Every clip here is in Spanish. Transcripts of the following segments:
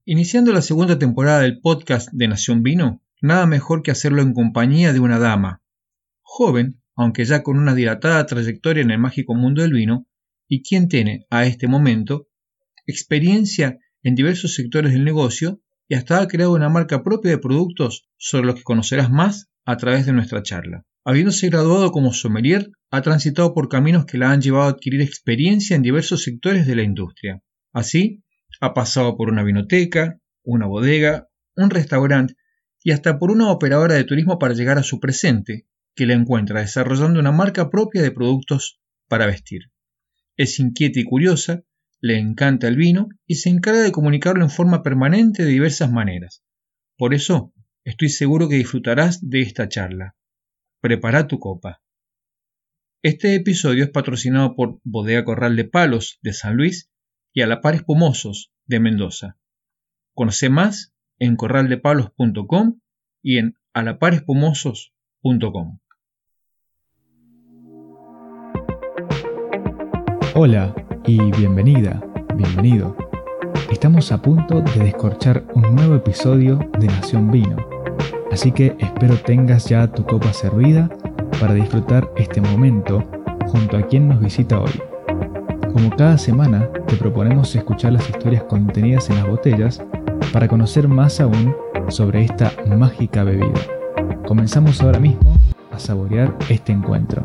Iniciando la segunda temporada del podcast de Nación Vino, nada mejor que hacerlo en compañía de una dama, joven, aunque ya con una dilatada trayectoria en el mágico mundo del vino, y quien tiene, a este momento, experiencia en diversos sectores del negocio y hasta ha creado una marca propia de productos sobre los que conocerás más a través de nuestra charla. Habiéndose graduado como sommelier, ha transitado por caminos que la han llevado a adquirir experiencia en diversos sectores de la industria. Así, ha pasado por una vinoteca, una bodega, un restaurante y hasta por una operadora de turismo para llegar a su presente, que la encuentra desarrollando una marca propia de productos para vestir. Es inquieta y curiosa, le encanta el vino y se encarga de comunicarlo en forma permanente de diversas maneras. Por eso, estoy seguro que disfrutarás de esta charla. Prepara tu copa. Este episodio es patrocinado por Bodega Corral de Palos de San Luis y A la Par Espumosos de Mendoza. Conoce más en corraldepalos.com y en alaparespumosos.com. Hola y bienvenida, bienvenido. Estamos a punto de descorchar un nuevo episodio de Nación Vino, así que espero tengas ya tu copa servida para disfrutar este momento junto a quien nos visita hoy. Como cada semana, te proponemos escuchar las historias contenidas en las botellas para conocer más aún sobre esta mágica bebida. Comenzamos ahora mismo a saborear este encuentro.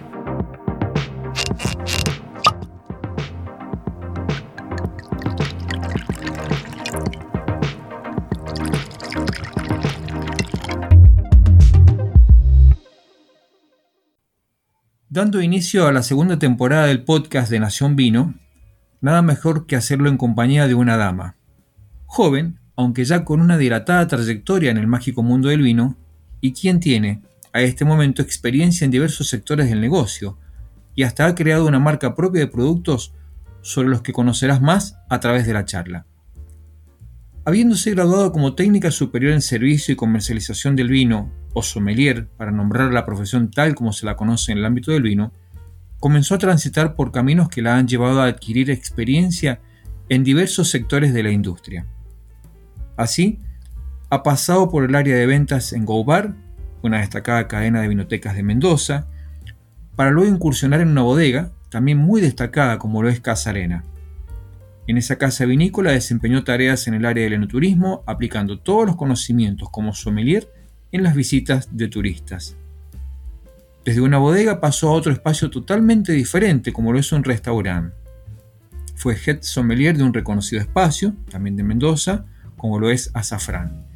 Dando inicio a la segunda temporada del podcast de Nación Vino, nada mejor que hacerlo en compañía de una dama, joven, aunque ya con una dilatada trayectoria en el mágico mundo del vino, y quien tiene, a este momento, experiencia en diversos sectores del negocio, y hasta ha creado una marca propia de productos sobre los que conocerás más a través de la charla. Habiéndose graduado como técnica superior en servicio y comercialización del vino, o sommelier, para nombrar la profesión tal como se la conoce en el ámbito del vino, comenzó a transitar por caminos que la han llevado a adquirir experiencia en diversos sectores de la industria. Así, ha pasado por el área de ventas en Go Bar, una destacada cadena de vinotecas de Mendoza, para luego incursionar en una bodega, también muy destacada como lo es Casa Arena. En esa casa vinícola desempeñó tareas en el área del enoturismo, aplicando todos los conocimientos como sommelier en las visitas de turistas. Desde una bodega pasó a otro espacio totalmente diferente, como lo es un restaurante. Fue head sommelier de un reconocido espacio, también de Mendoza, como lo es Azafrán.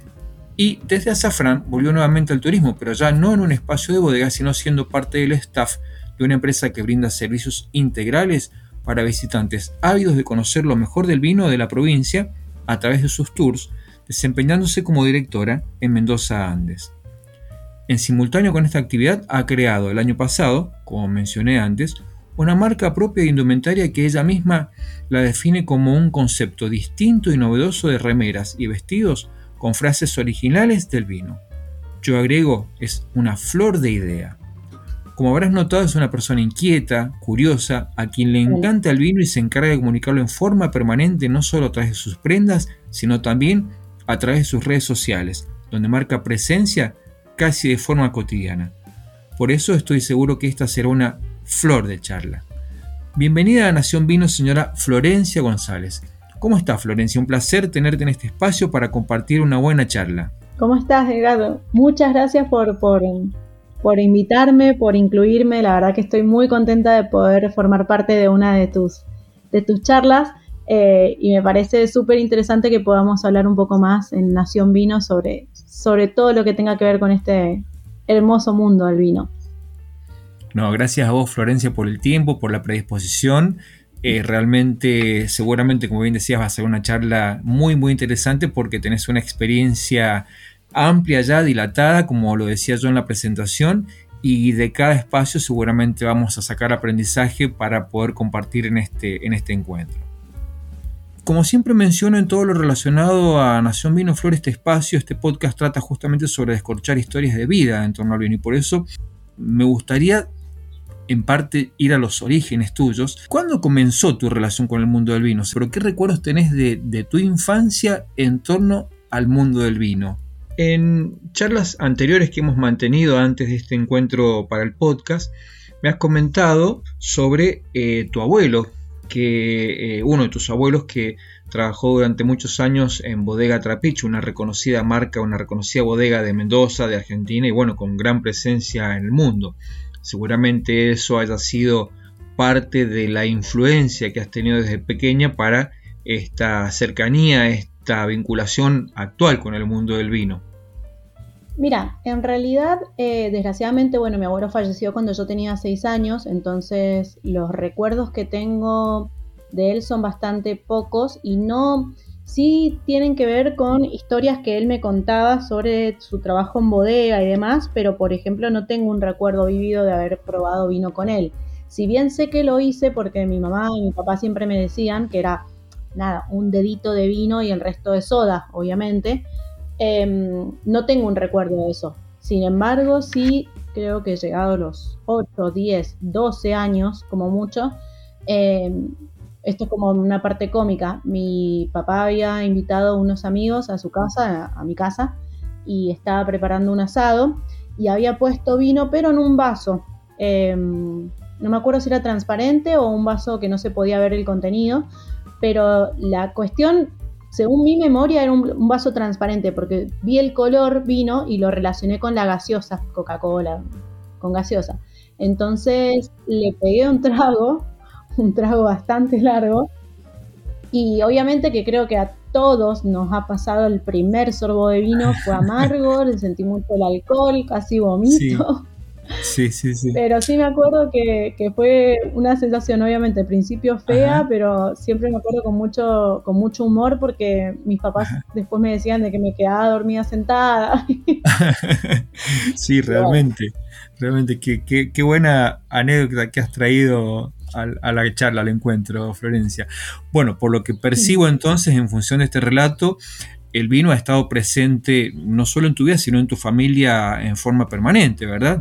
Y desde Azafrán volvió nuevamente al turismo, pero ya no en un espacio de bodega, sino siendo parte del staff de una empresa que brinda servicios integrales para visitantes ávidos de conocer lo mejor del vino de la provincia a través de sus tours, desempeñándose como directora en Mendoza Andes. En simultáneo con esta actividad ha creado el año pasado, como mencioné antes, una marca propia de indumentaria que ella misma la define como un concepto distinto y novedoso de remeras y vestidos con frases originales del vino. Yo agrego, es una flor de idea. Como habrás notado, es una persona inquieta, curiosa, a quien le encanta el vino y se encarga de comunicarlo en forma permanente no solo a través de sus prendas, sino también a través de sus redes sociales, donde marca presencia casi de forma cotidiana. Por eso estoy seguro que esta será una flor de charla. Bienvenida a Nación Vino, señora Florencia González. ¿Cómo está, Florencia? Un placer tenerte en este espacio para compartir una buena charla. ¿Cómo estás, Edgardo? Muchas gracias por invitarme, por incluirme. La verdad que estoy muy contenta de poder formar parte de una de tus charlas y me parece súper interesante que podamos hablar un poco más en Nación Vino sobre todo lo que tenga que ver con este hermoso mundo del vino. No, gracias a vos, Florencia, por el tiempo, por la predisposición. Realmente, seguramente, como bien decías, va a ser una charla muy, muy interesante porque tenés una experiencia amplia ya, dilatada, como lo decía yo en la presentación, y de cada espacio seguramente vamos a sacar aprendizaje para poder compartir en este encuentro. Como siempre menciono en todo lo relacionado a Nación Vino Flor, este espacio, este podcast trata justamente sobre descorchar historias de vida en torno al vino, y por eso me gustaría en parte ir a los orígenes tuyos. ¿Cuándo comenzó tu relación con el mundo del vino? ¿Pero qué recuerdos tenés de tu infancia en torno al mundo del vino? En charlas anteriores que hemos mantenido antes de este encuentro para el podcast, me has comentado sobre tu abuelo, que uno de tus abuelos que trabajó durante muchos años en Bodega Trapiche, una reconocida marca, una reconocida bodega de Mendoza, de Argentina, y bueno, con gran presencia en el mundo. Seguramente eso haya sido parte de la influencia que has tenido desde pequeña para esta cercanía, esta vinculación actual con el mundo del vino. Mira, en realidad, desgraciadamente, bueno, mi abuelo falleció cuando yo tenía 6 años, entonces los recuerdos que tengo de él son bastante pocos y no, sí tienen que ver con historias que él me contaba sobre su trabajo en bodega y demás, pero por ejemplo no tengo un recuerdo vívido de haber probado vino con él. Si bien sé que lo hice porque mi mamá y mi papá siempre me decían que era, nada, un dedito de vino y el resto de soda, obviamente. No tengo un recuerdo de eso. Sin embargo, sí creo que llegado a los 8, 10, 12 años, como mucho, esto es como una parte cómica. Mi papá había invitado a unos amigos a su casa, a mi casa, y estaba preparando un asado y había puesto vino, pero en un vaso. No me acuerdo si era transparente o un vaso que no se podía ver el contenido, pero la cuestión, según mi memoria, era un vaso transparente, porque vi el color vino y lo relacioné con la gaseosa, Coca-Cola, con gaseosa. Entonces le pegué un trago bastante largo, y obviamente que creo que a todos nos ha pasado el primer sorbo de vino, fue amargo, le sentí mucho el alcohol, casi vomito. Sí. Pero sí me acuerdo que fue una sensación, obviamente, al principio fea, ajá, pero siempre me acuerdo con mucho humor, porque mis papás, ajá, después me decían de que me quedaba dormida sentada. Sí, realmente qué buena anécdota que has traído a la charla, al encuentro, Florencia. Bueno, por lo que percibo entonces, en función de este relato, el vino ha estado presente no solo en tu vida, sino en tu familia en forma permanente, ¿verdad?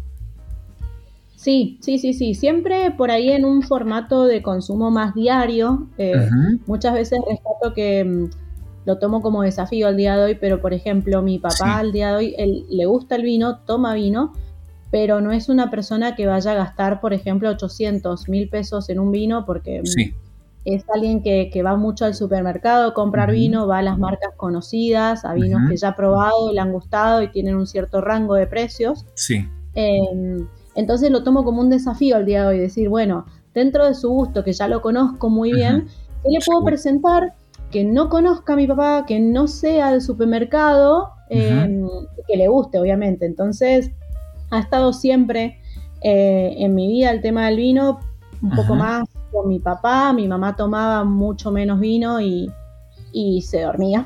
Sí, siempre por ahí en un formato de consumo más diario. Uh-huh. Muchas veces rescato que lo tomo como desafío al día de hoy, pero por ejemplo mi papá al día de hoy, él le gusta el vino, toma vino, pero no es una persona que vaya a gastar, por ejemplo, 800,000 pesos en un vino, porque es alguien que va mucho al supermercado a comprar vino, va a las marcas conocidas, a vinos que ya ha probado, le han gustado y tienen un cierto rango de precios. Sí. Entonces lo tomo como un desafío al día de hoy, decir, bueno, dentro de su gusto, que ya lo conozco muy bien, ¿qué le puedo presentar que no conozca a mi papá, que no sea del supermercado, que le guste, obviamente? Entonces ha estado siempre en mi vida el tema del vino, un poco más con mi papá. Mi mamá tomaba mucho menos vino y se dormía.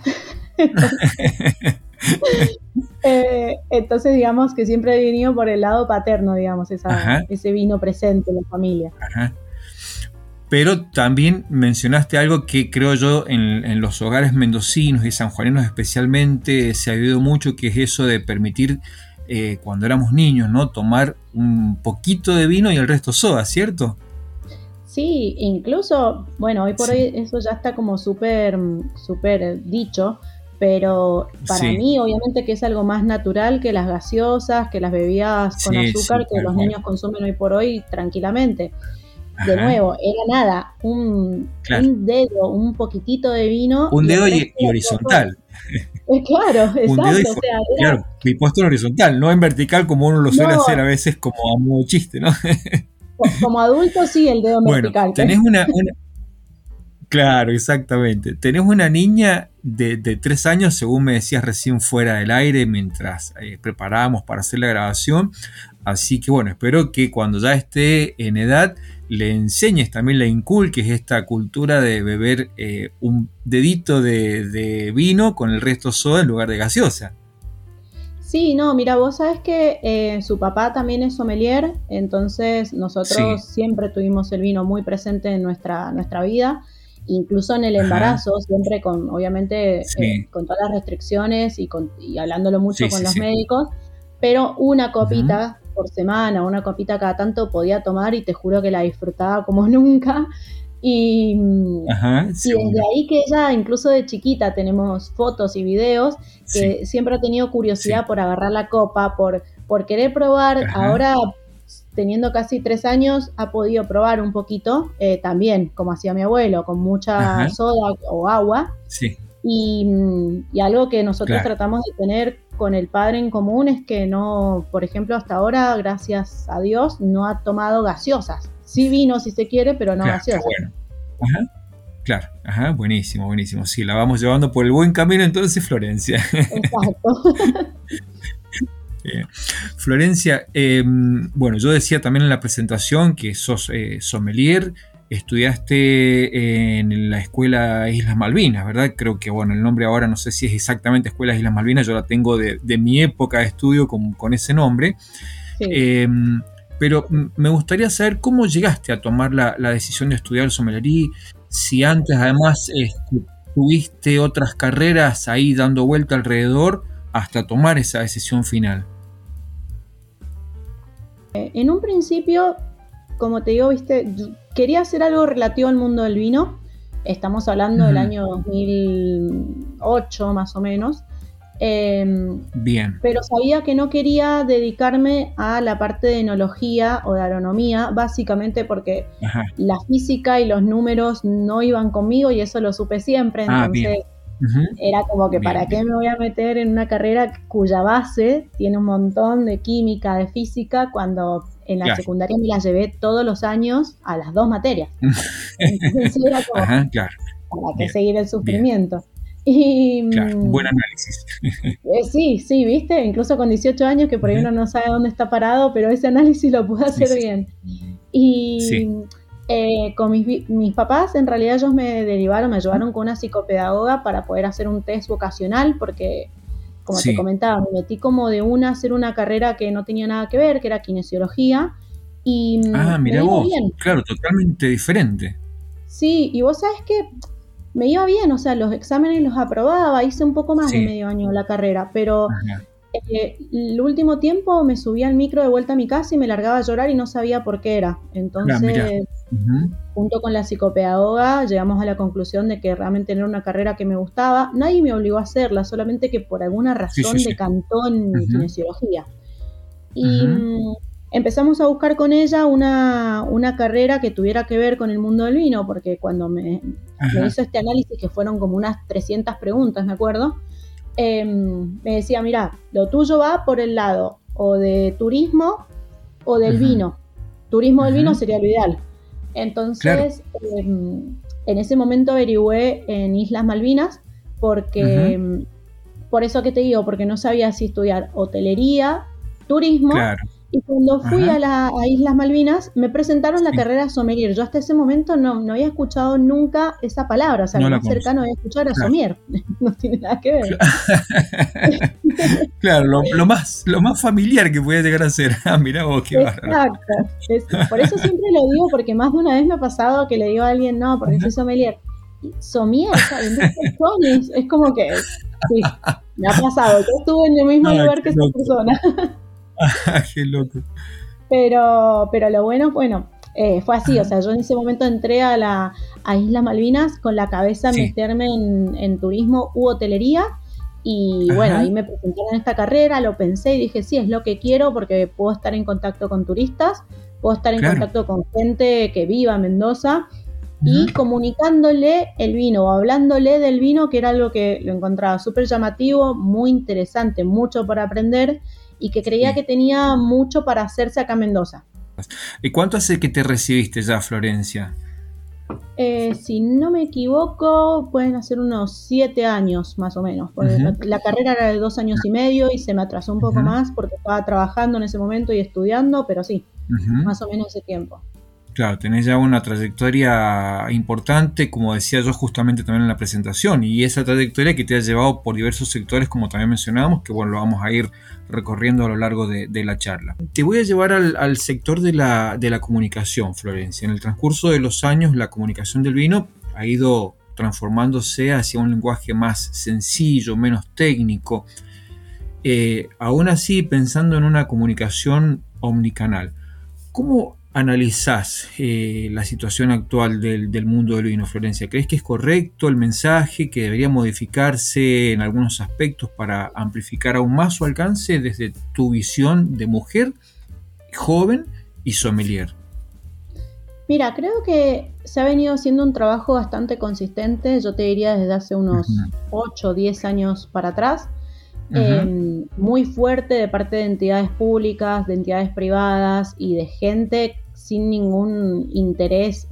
Entonces digamos que siempre he venido por el lado paterno, digamos, ese vino presente en la familia. Ajá. Pero también mencionaste algo que creo yo en los hogares mendocinos y sanjuaninos especialmente se ha vivido mucho, que es eso de permitir, cuando éramos niños, ¿no?, tomar un poquito de vino y el resto soda, ¿cierto? Sí, incluso, bueno, hoy por hoy eso ya está como súper dicho, pero para mí obviamente que es algo más natural que las gaseosas, que las bebidas con azúcar que los niños consumen hoy por hoy tranquilamente. De nuevo, era nada, un dedo, un poquitito de vino. Un dedo y horizontal. Claro, exacto. Claro, mi puesto en horizontal, no en vertical como uno lo suele hacer a veces como a modo chiste, ¿no? Como adulto sí, el dedo vertical. Bueno, tenés una... Claro, exactamente. Tenés una niña de 3 años, según me decías recién fuera del aire, mientras preparábamos para hacer la grabación. Así que bueno, espero que cuando ya esté en edad le enseñes, también le inculques esta cultura de beber un dedito de vino con el resto soda en lugar de gaseosa. Sí, no, mira, vos sabés que su papá también es sommelier, entonces nosotros siempre tuvimos el vino muy presente en nuestra vida. Incluso en el embarazo, siempre con, obviamente, con todas las restricciones y hablándolo mucho con los médicos, pero una copita por semana, una copita cada tanto podía tomar y te juro que la disfrutaba como nunca. Y, Ajá, y seguro. desde ahí que ella, incluso de chiquita, tenemos fotos y videos que Sí, siempre ha tenido curiosidad sí. por agarrar la copa, por querer probar. Ajá, Ahora, teniendo casi 3 años, ha podido probar un poquito, también, como hacía mi abuelo, con mucha ajá, soda o agua. sí, Y algo que nosotros claro. tratamos de tener con el padre en común es que no, por ejemplo, hasta ahora, gracias a Dios, no ha tomado gaseosas. Sí vino si se quiere, pero no Claro, qué gaseosas. bueno. Ajá, claro, ajá, buenísimo, buenísimo. Sí, la vamos llevando por el buen camino entonces, Florencia. Exacto. Florencia, bueno, yo decía también en la presentación que sos sommelier, estudiaste en la Escuela Islas Malvinas, ¿verdad? Creo que, bueno, el nombre ahora no sé si es exactamente Escuela Islas Malvinas, yo la tengo de mi época de estudio con ese nombre. Sí. Eh, pero me gustaría saber cómo llegaste a tomar la decisión de estudiar sommelería, si antes además tuviste otras carreras ahí dando vuelta alrededor hasta tomar esa decisión final. En un principio, como te digo, viste, quería hacer algo relativo al mundo del vino. Estamos hablando del Ujú. año 2008 más o menos. Bien, Pero sabía que no quería dedicarme a la parte de enología o de agronomía, básicamente porque ajá. la física y los números no iban conmigo y eso lo supe siempre, Ah, bien. entonces Ujú. era como que Bien, para qué bien. me voy a meter en una carrera cuya base tiene un montón de química, de física, cuando en la Claro. secundaria me la llevé todos los años a las 2 materias. Entonces era como, Ajá, claro. ¿para qué Bien, seguir el bien. sufrimiento? Y Claro. Buen análisis. sí, sí, viste, incluso con 18 años que por ahí Ujú. uno no sabe dónde está parado, pero ese análisis lo pude Sí, hacer sí, bien. sí. Y con mis papás, en realidad ellos me derivaron, me ayudaron con una psicopedagoga para poder hacer un test vocacional, porque, como te Sí. comentaba, me metí como de una a hacer una carrera que no tenía nada que ver, que era kinesiología, y Ah, me mira iba vos. bien. Claro, totalmente diferente. Sí, y vos sabés que me iba bien, o sea, los exámenes los aprobaba, hice un poco más de Sí. medio año la carrera, pero Ajá. el último tiempo me subía al micro de vuelta a mi casa y me largaba a llorar y no sabía por qué era. Ah, mira. Entonces, Ujú. junto con la psicopedagoga, llegamos a la conclusión de que realmente era una carrera que me gustaba. Nadie me obligó a hacerla, solamente que por alguna Sí, sí, razón sí. decantó en Ujú. kinesiología. Y Ujú. empezamos a buscar con ella una carrera que tuviera que ver con el mundo del vino, porque cuando me Ajá. hizo este análisis, que fueron como unas 300 preguntas, me acuerdo, me decía, mira, lo tuyo va por el lado o de turismo o del Ujú. vino. Turismo del vino Ujú. sería lo ideal. Claro. Entonces, en ese momento averigüé en Islas Malvinas, Ujú. porque, por eso que te digo, porque no sabía si estudiar hotelería, turismo, Claro. y cuando fui Ajá. a Islas Malvinas me presentaron la Sí. carrera sommelier. Yo hasta ese momento no había escuchado nunca esa palabra, o sea, No lo la más conozco. cercano había escuchado era Claro. sommelier, no tiene nada que ver. Claro, lo más familiar que puede llegar a ser. Ah, mirá vos, qué bárbaro. Exacto. Por eso siempre lo digo, porque más de una vez me ha pasado que le digo a alguien, no, porque soy Ajá. sommelier. Y sommelier, o sea, vendés colchones. Es como que, sí, me ha pasado. Yo estuve en el mismo Ah, lugar qué que esa loco. persona. Ah, qué loco. Pero lo bueno, fue así. O Ajá. sea, yo en ese momento entré a Islas Malvinas con la cabeza en Sí. meterme en turismo u hotelería. Y bueno, Ajá. ahí me presentaron esta carrera, lo pensé y dije, sí, es lo que quiero porque puedo estar en contacto con turistas, puedo estar en Claro. contacto con gente que viva en Mendoza Ujú. y comunicándole el vino o hablándole del vino, que era algo que lo encontraba súper llamativo, muy interesante, mucho para aprender y que creía que Sí. tenía mucho para hacerse acá en Mendoza. ¿Y cuánto hace que te recibiste ya, Florencia? Si no me equivoco, pueden hacer unos 7 años más o menos, porque Ujú. la carrera era de 2 años y medio y se me atrasó un poco Ujú. más porque estaba trabajando en ese momento y estudiando, pero sí, Ujú. más o menos ese tiempo. Claro, tenés ya una trayectoria importante, como decía yo justamente también en la presentación, y esa trayectoria que te ha llevado por diversos sectores, como también mencionábamos, que bueno, lo vamos a ir recorriendo a lo largo de la charla. Te voy a llevar al sector de la comunicación, Florencia. En el transcurso de los años, la comunicación del vino ha ido transformándose hacia un lenguaje más sencillo, menos técnico. Aún así, pensando en una comunicación omnicanal. ¿Cómo analizás la situación actual del mundo del vino, Florencia? ¿Crees que es correcto el mensaje, que debería modificarse en algunos aspectos para amplificar aún más su alcance desde tu visión de mujer, joven y sommelier? Mira, creo que se ha venido haciendo un trabajo bastante consistente, yo te diría desde hace unos 8 o 10 años para atrás, muy fuerte de parte de entidades públicas, de entidades privadas y de gente sin ningún interés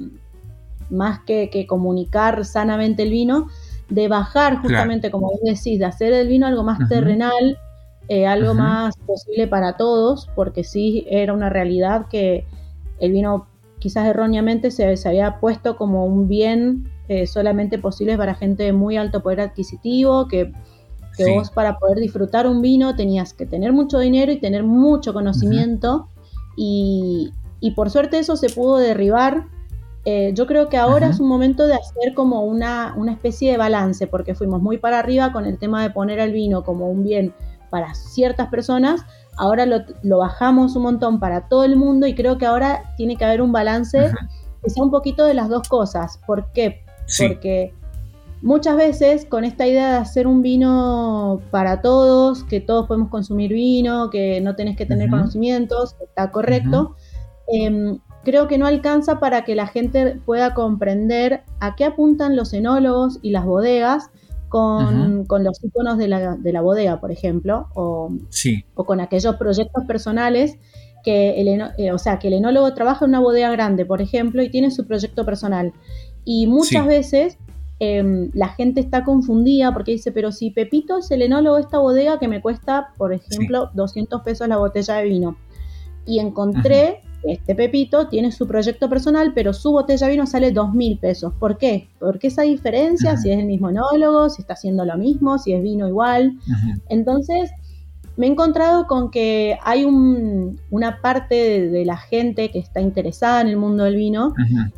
más que comunicar sanamente el vino, de bajar justamente, como vos decís, de hacer el vino algo más terrenal, algo más posible para todos, porque sí era una realidad que el vino quizás erróneamente se había puesto como un bien solamente posible para gente de muy alto poder adquisitivo, que vos para poder disfrutar un vino tenías que tener mucho dinero y tener mucho conocimiento, y por suerte eso se pudo derribar. Yo creo que ahora es un momento de hacer como una especie de balance, porque fuimos muy para arriba con el tema de poner al vino como un bien para ciertas personas. Ahora lo bajamos un montón para todo el mundo, y creo que ahora tiene que haber un balance que sea un poquito de las dos cosas. ¿Por qué? Porque muchas veces con esta idea de hacer un vino para todos, que todos podemos consumir vino, que no tenés que tener conocimientos, está correcto, creo que no alcanza para que la gente pueda comprender a qué apuntan los enólogos y las bodegas con los iconos de la bodega, por ejemplo, o con aquellos proyectos personales que que el enólogo trabaja en una bodega grande, por ejemplo, y tiene su proyecto personal. Y muchas veces la gente está confundida porque dice, pero si Pepito es el enólogo de esta bodega que me cuesta, por ejemplo, 200 pesos la botella de vino. Y encontré este Pepito tiene su proyecto personal, pero su botella de vino sale 2.000 pesos. ¿Por qué? Porque esa diferencia, si es el mismo enólogo, si está haciendo lo mismo, si es vino igual. Entonces, me he encontrado con que hay una parte de la gente que está interesada en el mundo del vino,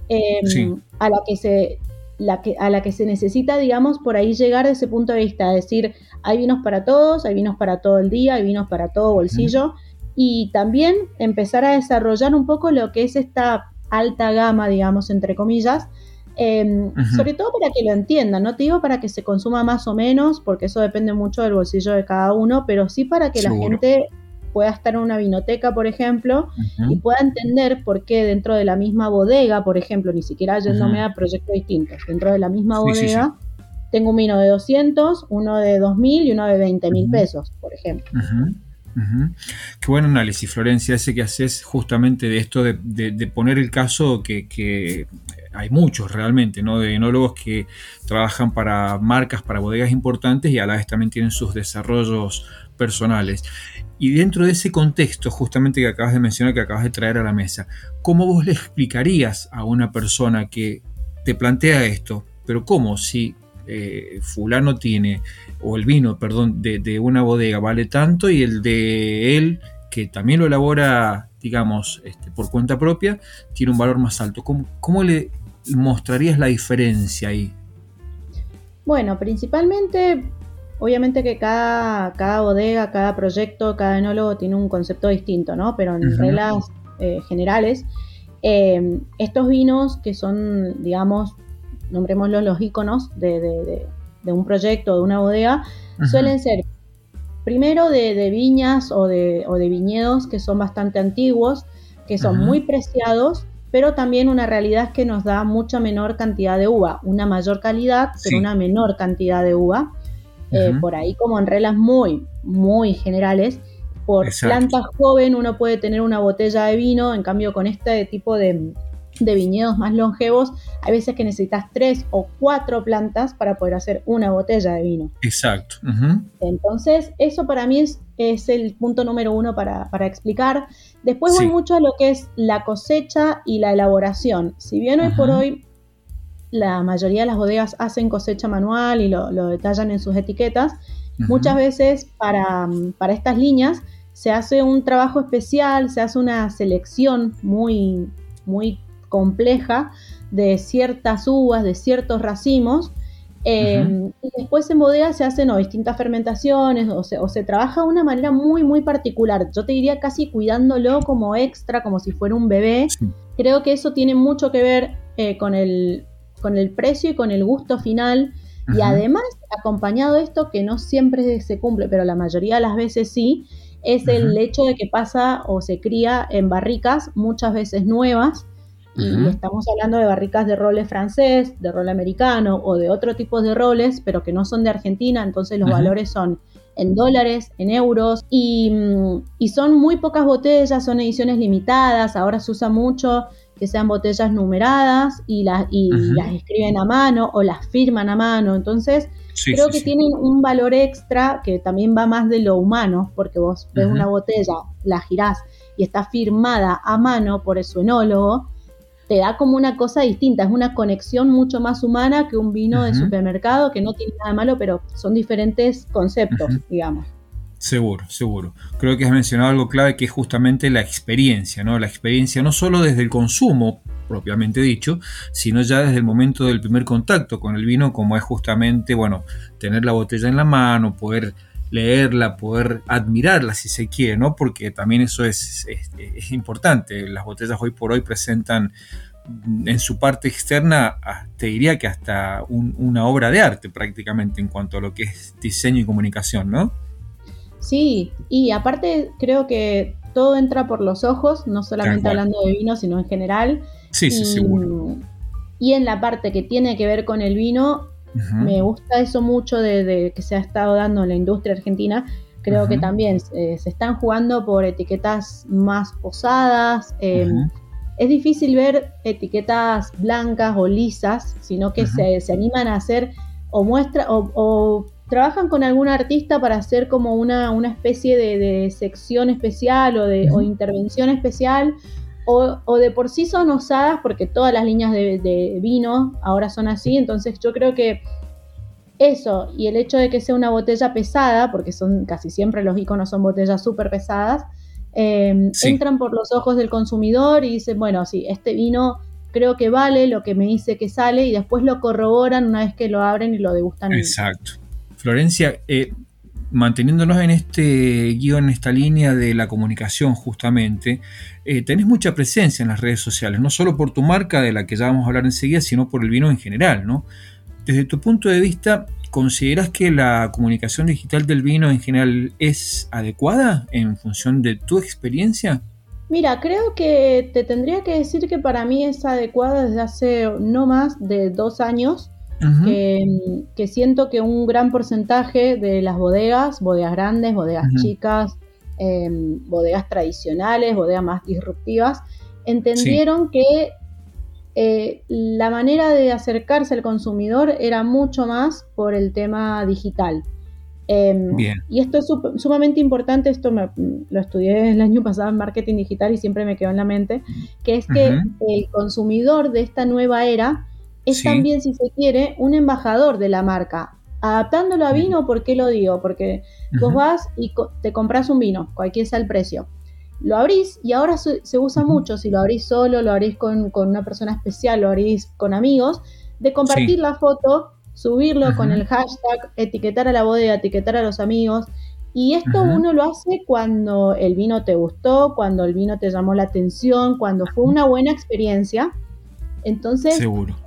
a la que se necesita, digamos, por ahí llegar de ese punto de vista, es decir, hay vinos para todos, hay vinos para todo el día, hay vinos para todo bolsillo, y también empezar a desarrollar un poco lo que es esta alta gama, digamos, entre comillas, sobre todo para que lo entiendan, no te digo para que se consuma más o menos, porque eso depende mucho del bolsillo de cada uno, pero sí para que la gente pueda estar en una vinoteca, por ejemplo, y pueda entender por qué dentro de la misma bodega, por ejemplo, ni siquiera yéndome a proyectos distintos, dentro de la misma bodega, tengo un vino de 200, uno de 2.000 y uno de 20.000 pesos, por ejemplo. Qué buen análisis, Florencia, ese que haces justamente de esto de poner el caso que hay muchos realmente, ¿no? De enólogos que trabajan para marcas, para bodegas importantes y a la vez también tienen sus desarrollos personales. Y dentro de ese contexto justamente que acabas de mencionar, que acabas de traer a la mesa, ¿cómo vos le explicarías a una persona que te plantea esto? Pero ¿cómo? Si fulano tiene, o el vino, perdón, de una bodega vale tanto y el de él, que también lo elabora, digamos, por cuenta propia, tiene un valor más alto. ¿Cómo le mostrarías la diferencia ahí? Bueno, principalmente, obviamente que cada bodega, cada proyecto, cada enólogo tiene un concepto distinto, ¿no? Pero en reglas generales, estos vinos que son, digamos, nombrémoslos los íconos de un proyecto, de una bodega, suelen ser primero de viñas o de viñedos que son bastante antiguos, que son muy preciados, pero también una realidad es que nos da mucha menor cantidad de uva, una mayor calidad, pero una menor cantidad de uva. Por ahí, como en reglas muy, muy generales, por planta joven uno puede tener una botella de vino, en cambio con este tipo de viñedos más longevos, hay veces que necesitas 3 o 4 plantas para poder hacer una botella de vino. Exacto. Entonces, eso para mí es el punto número 1 para explicar. Después voy mucho a lo que es la cosecha y la elaboración. Si bien hoy por hoy la mayoría de las bodegas hacen cosecha manual y lo detallan en sus etiquetas, muchas veces para estas líneas se hace un trabajo especial, se hace una selección muy, muy compleja de ciertas uvas, de ciertos racimos, Y después en bodega se hacen distintas fermentaciones o se trabaja de una manera muy, muy particular. Yo te diría casi cuidándolo como extra, como si fuera un bebé. Sí. Creo que eso tiene mucho que ver con el precio y con el gusto final. Y además, acompañado de esto, que no siempre se cumple, pero la mayoría de las veces sí, es el hecho de que pasa o se cría en barricas, muchas veces nuevas, y estamos hablando de barricas de roble francés, de roble americano o de otro tipo de roles, pero que no son de Argentina, entonces los valores son en dólares, en euros, y son muy pocas botellas, son ediciones limitadas. Ahora se usa mucho que sean botellas numeradas y las escriben a mano o las firman a mano. Entonces creo que tienen un valor extra que también va más de lo humano, porque vos ves una botella, la girás y está firmada a mano por el enólogo, te da como una cosa distinta, es una conexión mucho más humana que un vino de supermercado, que no tiene nada de malo, pero son diferentes conceptos, digamos. Seguro. Creo que has mencionado algo clave, que es justamente la experiencia, ¿no? La experiencia no solo desde el consumo, propiamente dicho, sino ya desde el momento del primer contacto con el vino, como es justamente, tener la botella en la mano, poder leerla, poder admirarla si se quiere, ¿no? Porque también eso es importante. Las botellas hoy por hoy presentan en su parte externa, te diría que hasta una obra de arte prácticamente en cuanto a lo que es diseño y comunicación, ¿no? Sí, y aparte creo que todo entra por los ojos, no solamente hablando de vino, sino en general. Sí, seguro. Y en la parte que tiene que ver con el vino, me gusta eso mucho de que se ha estado dando en la industria argentina. Creo que también se están jugando por etiquetas más posadas. Es difícil ver etiquetas blancas o lisas, sino que se animan a hacer o trabajan con algún artista para hacer como una especie de sección especial o intervención especial, o de por sí son osadas, porque todas las líneas de vino ahora son así. Entonces yo creo que eso, y el hecho de que sea una botella pesada, porque son casi siempre los iconos son botellas súper pesadas, entran por los ojos del consumidor y dicen, bueno, sí, este vino creo que vale lo que me dice que sale, y después lo corroboran una vez que lo abren y lo degustan. Exacto. Florencia, manteniéndonos en este guión, en esta línea de la comunicación justamente, tenés mucha presencia en las redes sociales, no solo por tu marca, de la que ya vamos a hablar enseguida, sino por el vino en general, ¿no? Desde tu punto de vista, ¿considerás que la comunicación digital del vino en general es adecuada en función de tu experiencia? Mira, creo que te tendría que decir que para mí es adecuada desde hace no más de 2 años, que siento que un gran porcentaje de las bodegas grandes, bodegas chicas, bodegas tradicionales, bodegas más disruptivas, entendieron que la manera de acercarse al consumidor era mucho más por el tema digital. Y esto es sumamente importante. Esto lo estudié el año pasado en marketing digital y siempre me quedó en la mente, que es que el consumidor de esta nueva era es también, si se quiere, un embajador de la marca. Adaptándolo a vino, ¿por qué lo digo? Porque vos vas y te compras un vino, cualquier sea el precio. Lo abrís, y ahora se usa mucho, si lo abrís solo, lo abrís con una persona especial, lo abrís con amigos, de compartir la foto, subirlo con el hashtag, etiquetar a la bodega, etiquetar a los amigos. Y esto uno lo hace cuando el vino te gustó, cuando el vino te llamó la atención, cuando fue una buena experiencia. Entonces, seguro.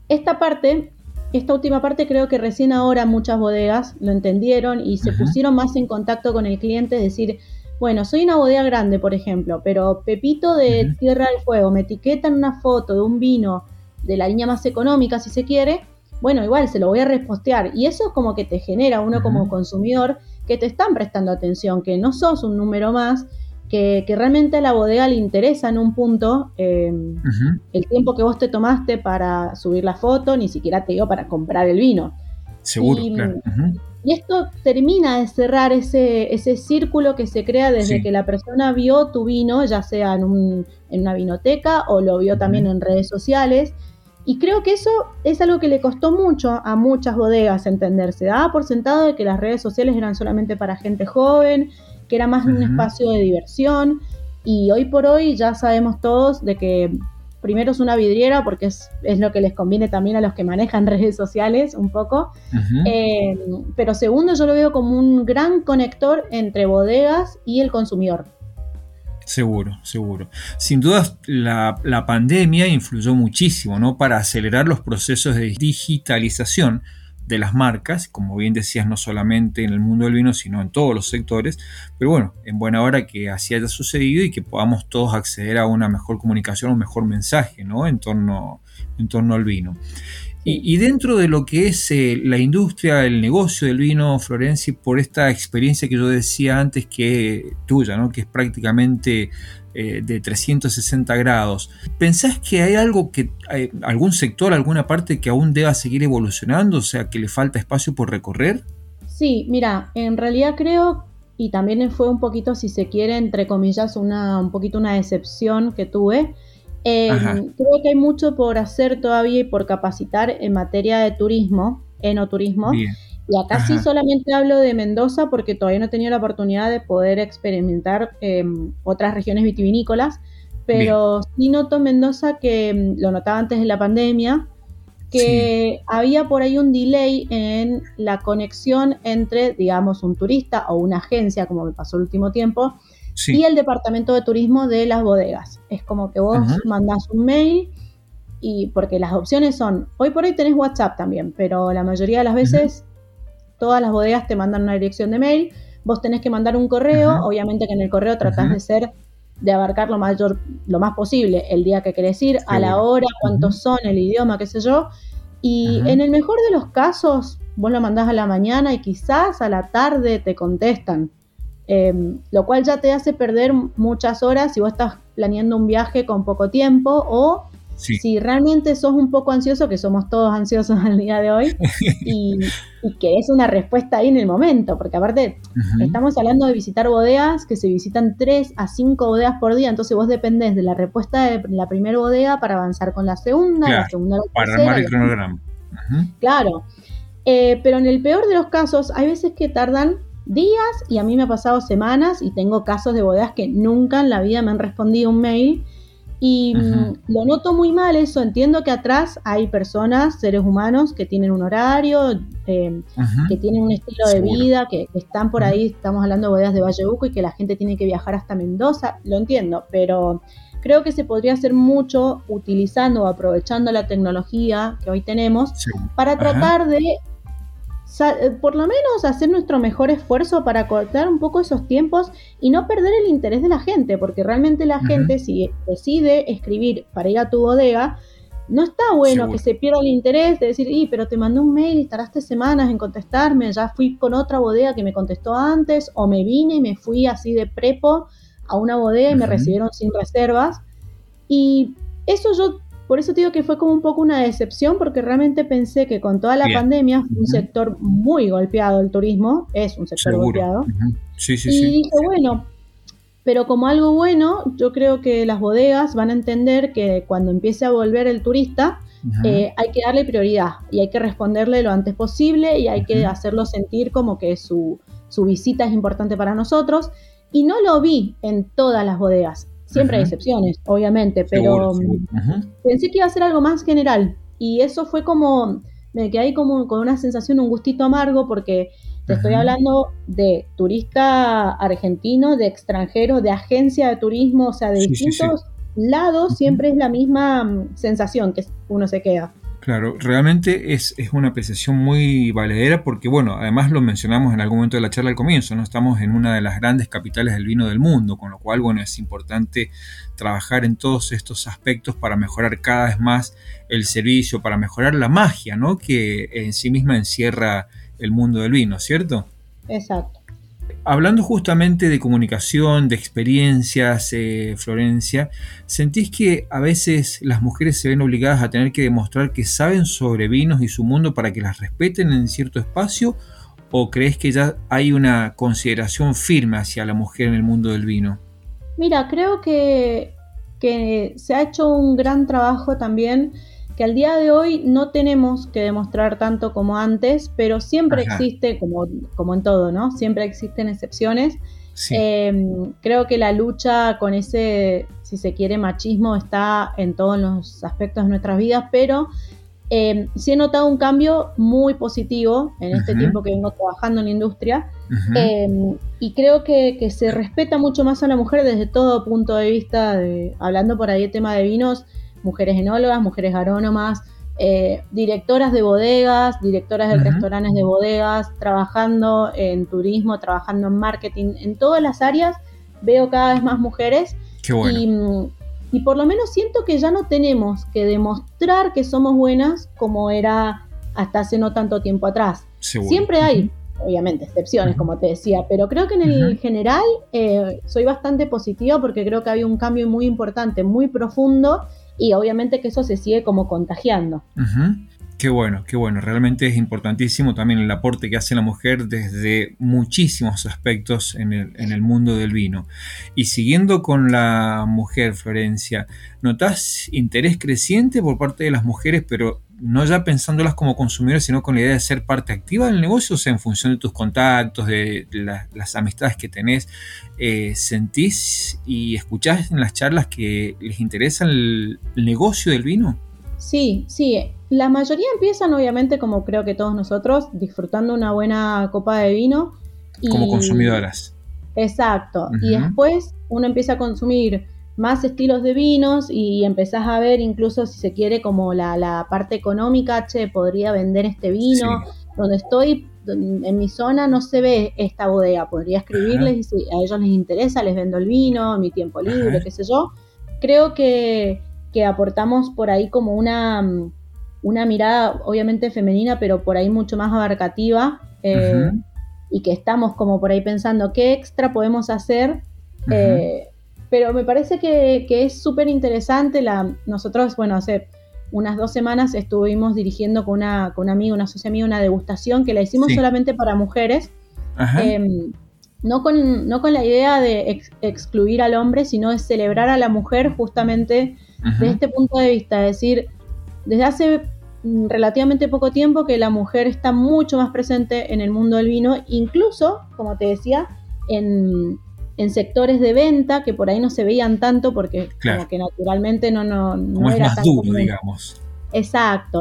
Esta última parte creo que recién ahora muchas bodegas lo entendieron y se pusieron más en contacto con el cliente, es decir, bueno, soy una bodega grande, por ejemplo, pero Pepito de Tierra del Fuego me etiqueta en una foto de un vino de la línea más económica, si se quiere, bueno, igual se lo voy a repostear. Y eso es como que te genera uno como consumidor que te están prestando atención, que no sos un número más, que realmente a la bodega le interesa en un punto el tiempo que vos te tomaste para subir la foto, ni siquiera te dio para comprar el vino. Seguro, claro. Y esto termina de cerrar ese círculo que se crea desde que la persona vio tu vino, ya sea en una vinoteca o lo vio también en redes sociales. Y creo que eso es algo que le costó mucho a muchas bodegas entender. Se daba por sentado de que las redes sociales eran solamente para gente joven, que era más un espacio de diversión, y hoy por hoy ya sabemos todos de que primero es una vidriera porque es lo que les conviene también a los que manejan redes sociales un poco, pero segundo yo lo veo como un gran conector entre bodegas y el consumidor. Seguro. Sin duda la pandemia influyó muchísimo, ¿no?, para acelerar los procesos de digitalización de las marcas, como bien decías, no solamente en el mundo del vino, sino en todos los sectores, pero bueno, en buena hora que así haya sucedido y que podamos todos acceder a una mejor comunicación, un mejor mensaje, ¿no?, en torno al vino. Y dentro de lo que es la industria, el negocio del vino, Florencia, por esta experiencia que yo decía antes que tuya, ¿no?, que es prácticamente de 360 grados, ¿pensás que hay algo algún sector, alguna parte que aún deba seguir evolucionando, o sea, que le falta espacio por recorrer? Sí, mira, en realidad creo, y también fue un poquito, si se quiere, entre comillas, un poquito una decepción que tuve. Creo que hay mucho por hacer todavía y por capacitar en materia de turismo, enoturismo. Bien. Y acá sí solamente hablo de Mendoza porque todavía no he tenido la oportunidad de poder experimentar otras regiones vitivinícolas, pero sí noto en Mendoza que lo notaba antes de la pandemia, que había por ahí un delay en la conexión entre, digamos, un turista o una agencia, como me pasó el último tiempo, y el departamento de turismo de las bodegas. Es como que vos mandás un mail, y porque las opciones son, hoy por hoy tenés WhatsApp también, pero la mayoría de las veces todas las bodegas te mandan una dirección de mail, vos tenés que mandar un correo, obviamente que en el correo tratás de abarcar lo más posible, el día que querés ir, a la hora, cuántos son, el idioma, qué sé yo, y en el mejor de los casos, vos lo mandás a la mañana y quizás a la tarde te contestan. Lo cual ya te hace perder muchas horas si vos estás planeando un viaje con poco tiempo o si realmente sos un poco ansioso, que somos todos ansiosos al día de hoy, y querés una respuesta ahí en el momento, porque aparte estamos hablando de visitar bodegas que se visitan 3 a 5 bodegas por día, entonces vos dependés de la respuesta de la primera bodega para avanzar con la segunda, la segunda, la tercera. Para armar el cronograma. Claro, pero en el peor de los casos hay veces que tardan días y a mí me ha pasado semanas y tengo casos de bodegas que nunca en la vida me han respondido un mail y lo noto muy mal eso. Entiendo que atrás hay personas, seres humanos que tienen un horario, que tienen un estilo de vida, que están por ahí, estamos hablando de bodegas de Vallebuco y que la gente tiene que viajar hasta Mendoza, lo entiendo, pero creo que se podría hacer mucho utilizando o aprovechando la tecnología que hoy tenemos para tratar de por lo menos hacer nuestro mejor esfuerzo para cortar un poco esos tiempos y no perder el interés de la gente, porque realmente la gente, si decide escribir para ir a tu bodega, no está bueno que se pierda el interés de decir, pero te mandé un mail y tardaste semanas en contestarme, ya fui con otra bodega que me contestó antes, o me vine y me fui así de prepo a una bodega y me recibieron sin reservas, y eso por eso te digo que fue como un poco una decepción, porque realmente pensé que con toda la pandemia fue un sector muy golpeado, el turismo es un sector golpeado. Y dije, bueno, pero como algo bueno, yo creo que las bodegas van a entender que cuando empiece a volver el turista, hay que darle prioridad y hay que responderle lo antes posible y hay que hacerlo sentir como que su visita es importante para nosotros. Y no lo vi en todas las bodegas. Siempre hay excepciones, obviamente, pero pensé que iba a ser algo más general. Y eso fue como, me quedé ahí como con una sensación, un gustito amargo, porque te estoy hablando de turista argentino, de extranjero, de agencia de turismo, o sea, de distintos lados, siempre es la misma sensación que uno se queda. Claro, realmente es una apreciación muy valedera porque, bueno, además lo mencionamos en algún momento de la charla al comienzo, ¿no? Estamos en una de las grandes capitales del vino del mundo, con lo cual, bueno, es importante trabajar en todos estos aspectos para mejorar cada vez más el servicio, para mejorar la magia, ¿no?, que en sí misma encierra el mundo del vino, ¿cierto? Exacto. Hablando justamente de comunicación, de experiencias, Florencia, ¿sentís que a veces las mujeres se ven obligadas a tener que demostrar que saben sobre vinos y su mundo para que las respeten en cierto espacio? ¿O crees que ya hay una consideración firme hacia la mujer en el mundo del vino? Mira, creo que se ha hecho un gran trabajo también, que al día de hoy no tenemos que demostrar tanto como antes, pero siempre existe, como en todo, ¿no? Siempre existen excepciones Sí. Creo que la lucha con ese, si se quiere, machismo está en todos los aspectos de nuestras vidas, pero sí he notado un cambio muy positivo en este tiempo que vengo trabajando en la industria, y creo que se respeta mucho más a la mujer desde todo punto de vista, hablando por ahí el tema de vinos, mujeres enólogas, mujeres agrónomas, directoras de bodegas, directoras de restaurantes de bodegas, trabajando en turismo, trabajando en marketing, en todas las áreas veo cada vez más mujeres. Qué bueno. Y por lo menos siento que ya no tenemos que demostrar que somos buenas como era hasta hace no tanto tiempo atrás. Seguro. Siempre hay, obviamente, excepciones, como te decía, pero creo que en el general soy bastante positiva porque creo que ha habido un cambio muy importante, muy profundo, y obviamente que eso se sigue como contagiando. Qué bueno, realmente es importantísimo también el aporte que hace la mujer desde muchísimos aspectos en el mundo del vino. Y siguiendo con la mujer, Florencia, ¿notás interés creciente por parte de las mujeres, pero no ya pensándolas como consumidoras, sino con la idea de ser parte activa del negocio? O sea, en función de tus contactos, de las amistades que tenés, ¿sentís y escuchás en las charlas que les interesa el negocio del vino? Sí, la mayoría empiezan obviamente, como creo que todos nosotros, disfrutando una buena copa de vino. Como consumidoras. Exacto, y después uno empieza a consumir más estilos de vinos y empezás a ver incluso, si se quiere, como la parte económica, podría vender este vino, donde estoy, en mi zona no se ve esta bodega, podría escribirles y si a ellos les interesa, les vendo el vino, en mi tiempo libre, qué sé yo. Creo que aportamos por ahí como una mirada obviamente femenina, pero por ahí mucho más abarcativa, y que estamos como por ahí pensando qué extra podemos hacer, pero me parece que es súper interesante. Nosotros, bueno, hace unas 2 semanas estuvimos dirigiendo con una amiga, una socia mía, una degustación que la hicimos solamente para mujeres, no con la idea de excluir al hombre, sino de celebrar a la mujer justamente desde este punto de vista, es decir, desde hace relativamente poco tiempo que la mujer está mucho más presente en el mundo del vino, incluso, como te decía, en sectores de venta que por ahí no se veían tanto porque como que naturalmente no como era es más tan duro, común. digamos. Exacto.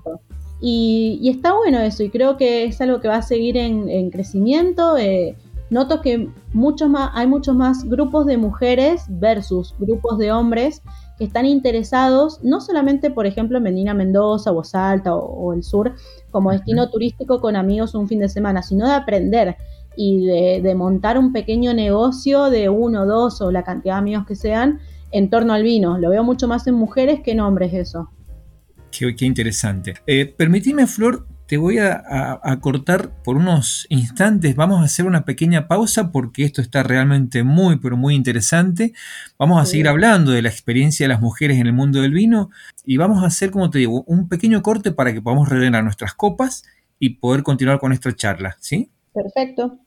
Y está bueno eso, y creo que es algo que va a seguir en crecimiento. Noto que hay muchos más grupos de mujeres versus grupos de hombres que están interesados, no solamente, por ejemplo, en venir a Mendoza o Salta o el sur como destino turístico con amigos un fin de semana, sino de aprender y de montar un pequeño negocio de 1, 2 o la cantidad de amigos que sean en torno al vino. Lo veo mucho más en mujeres que en hombres eso. Qué interesante. Permitime, Flor, te voy a cortar por unos instantes. Vamos a hacer una pequeña pausa porque esto está realmente muy, pero muy interesante. Vamos a seguir hablando de la experiencia de las mujeres en el mundo del vino y vamos a hacer, como te digo, un pequeño corte para que podamos rellenar nuestras copas y poder continuar con esta charla, ¿sí? Perfecto.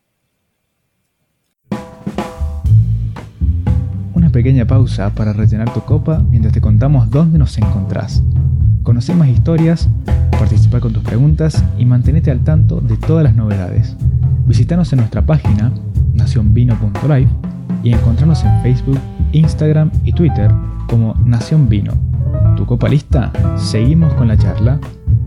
Una pequeña pausa para rellenar tu copa mientras te contamos dónde nos encontrás. Conocer más historias, participar con tus preguntas y mantenerte al tanto de todas las novedades. Visítanos en nuestra página nacionvino.live y encontrarnos en Facebook, Instagram y Twitter como Nación Vino. ¿Tu copa lista? Seguimos con la charla.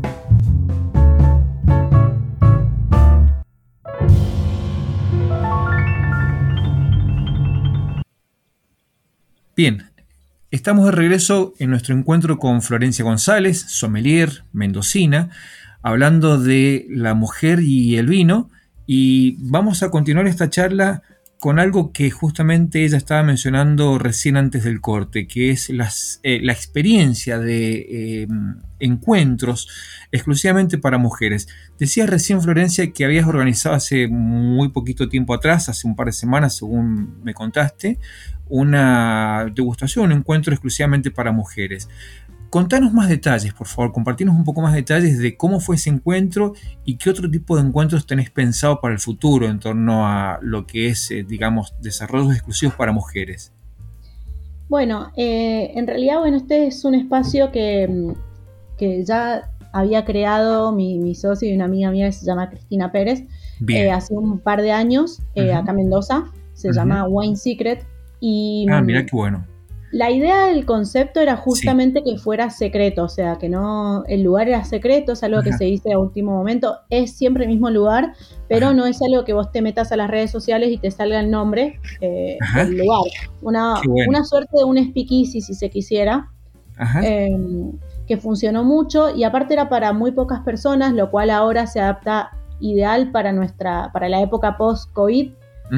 Bien, estamos de regreso en nuestro encuentro con Florencia González, sommelier mendocina, hablando de la mujer y el vino, y vamos a continuar esta charla con algo que justamente ella estaba mencionando recién antes del corte, que es la experiencia de encuentros exclusivamente para mujeres. Decías recién, Florencia, que habías organizado hace muy poquito tiempo atrás, hace un par de semanas, según me contaste, una degustación, un encuentro exclusivamente para mujeres. Contanos más detalles, por favor, compartirnos un poco más detalles de cómo fue ese encuentro y qué otro tipo de encuentros tenés pensado para el futuro en torno a lo que es, digamos, desarrollos exclusivos para mujeres. Bueno, en realidad, este es un espacio que ya había creado mi socio y una amiga mía que se llama Cristina Pérez hace un par de años acá en Mendoza. Se llama Wine Secret. Y mira qué bueno. la idea del concepto era justamente que fuera secreto, o sea, que no, el lugar era secreto, es algo que se dice a último momento, es siempre el mismo lugar, pero no es algo que vos te metas a las redes sociales y te salga el nombre del lugar. Una suerte de un speakeasy, si se quisiera, que funcionó mucho, y aparte era para muy pocas personas, lo cual ahora se adapta ideal para la época post-COVID.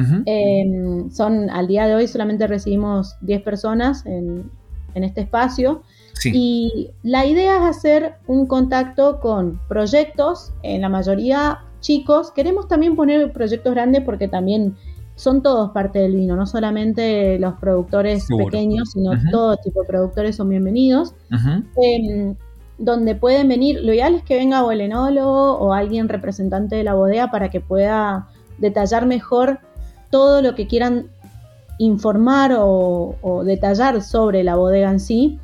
Al día de hoy solamente recibimos 10 personas en este espacio, y la idea es hacer un contacto con proyectos, en la mayoría chicos. Queremos también poner proyectos grandes porque también son todos parte del vino, no solamente los productores pequeños, sino todo tipo de productores son bienvenidos, donde pueden venir. Lo ideal es que venga o el enólogo o alguien representante de la bodega para que pueda detallar mejor todo lo que quieran informar o detallar sobre la bodega en sí.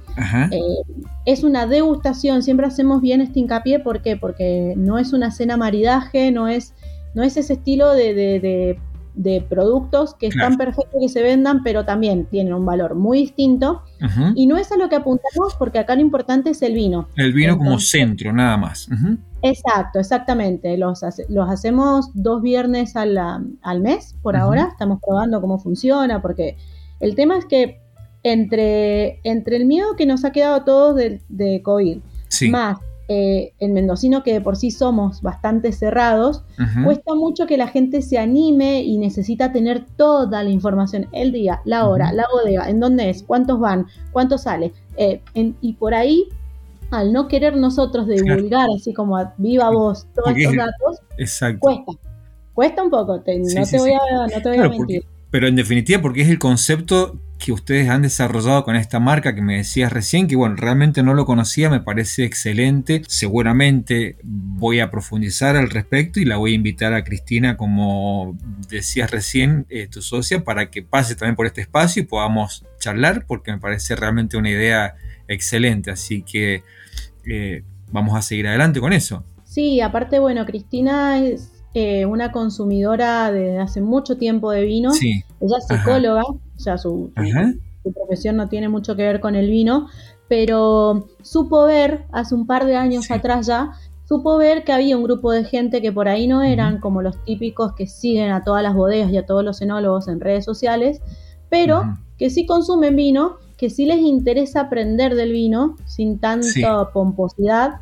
Es una degustación, siempre hacemos bien este hincapié. ¿Por qué? Porque no es una cena maridaje, no es ese estilo de productos que están perfectos que se vendan, pero también tienen un valor muy distinto, y no es a lo que apuntamos, porque acá lo importante es el vino. El vino como centro, nada más. Exactamente. Los hacemos 2 viernes al mes por ahora. Estamos probando cómo funciona, porque el tema es que entre el miedo que nos ha quedado a todos de COVID, más el mendocino, que de por sí somos bastante cerrados, cuesta mucho que la gente se anime y necesita tener toda la información, el día, la hora, la bodega, en dónde es, cuántos van, cuánto sale, y por ahí, al no querer nosotros divulgar así como a viva voz todos estos datos, cuesta un poco, no te voy a mentir. Pero en definitiva, porque es el concepto que ustedes han desarrollado con esta marca que me decías recién, que bueno, realmente no lo conocía, me parece excelente. Seguramente voy a profundizar al respecto y la voy a invitar a Cristina, como decías recién, tu socia, para que pase también por este espacio y podamos charlar, porque me parece realmente una idea excelente. Así que vamos a seguir adelante con eso. Sí, aparte, bueno, Cristina es una consumidora desde hace mucho tiempo de vino. Ella es psicóloga, o sea, su profesión no tiene mucho que ver con el vino, pero supo ver, hace un par de años atrás ya, supo ver que había un grupo de gente que por ahí no eran como los típicos que siguen a todas las bodegas y a todos los enólogos en redes sociales, pero que sí consumen vino, que sí les interesa aprender del vino sin tanta pomposidad,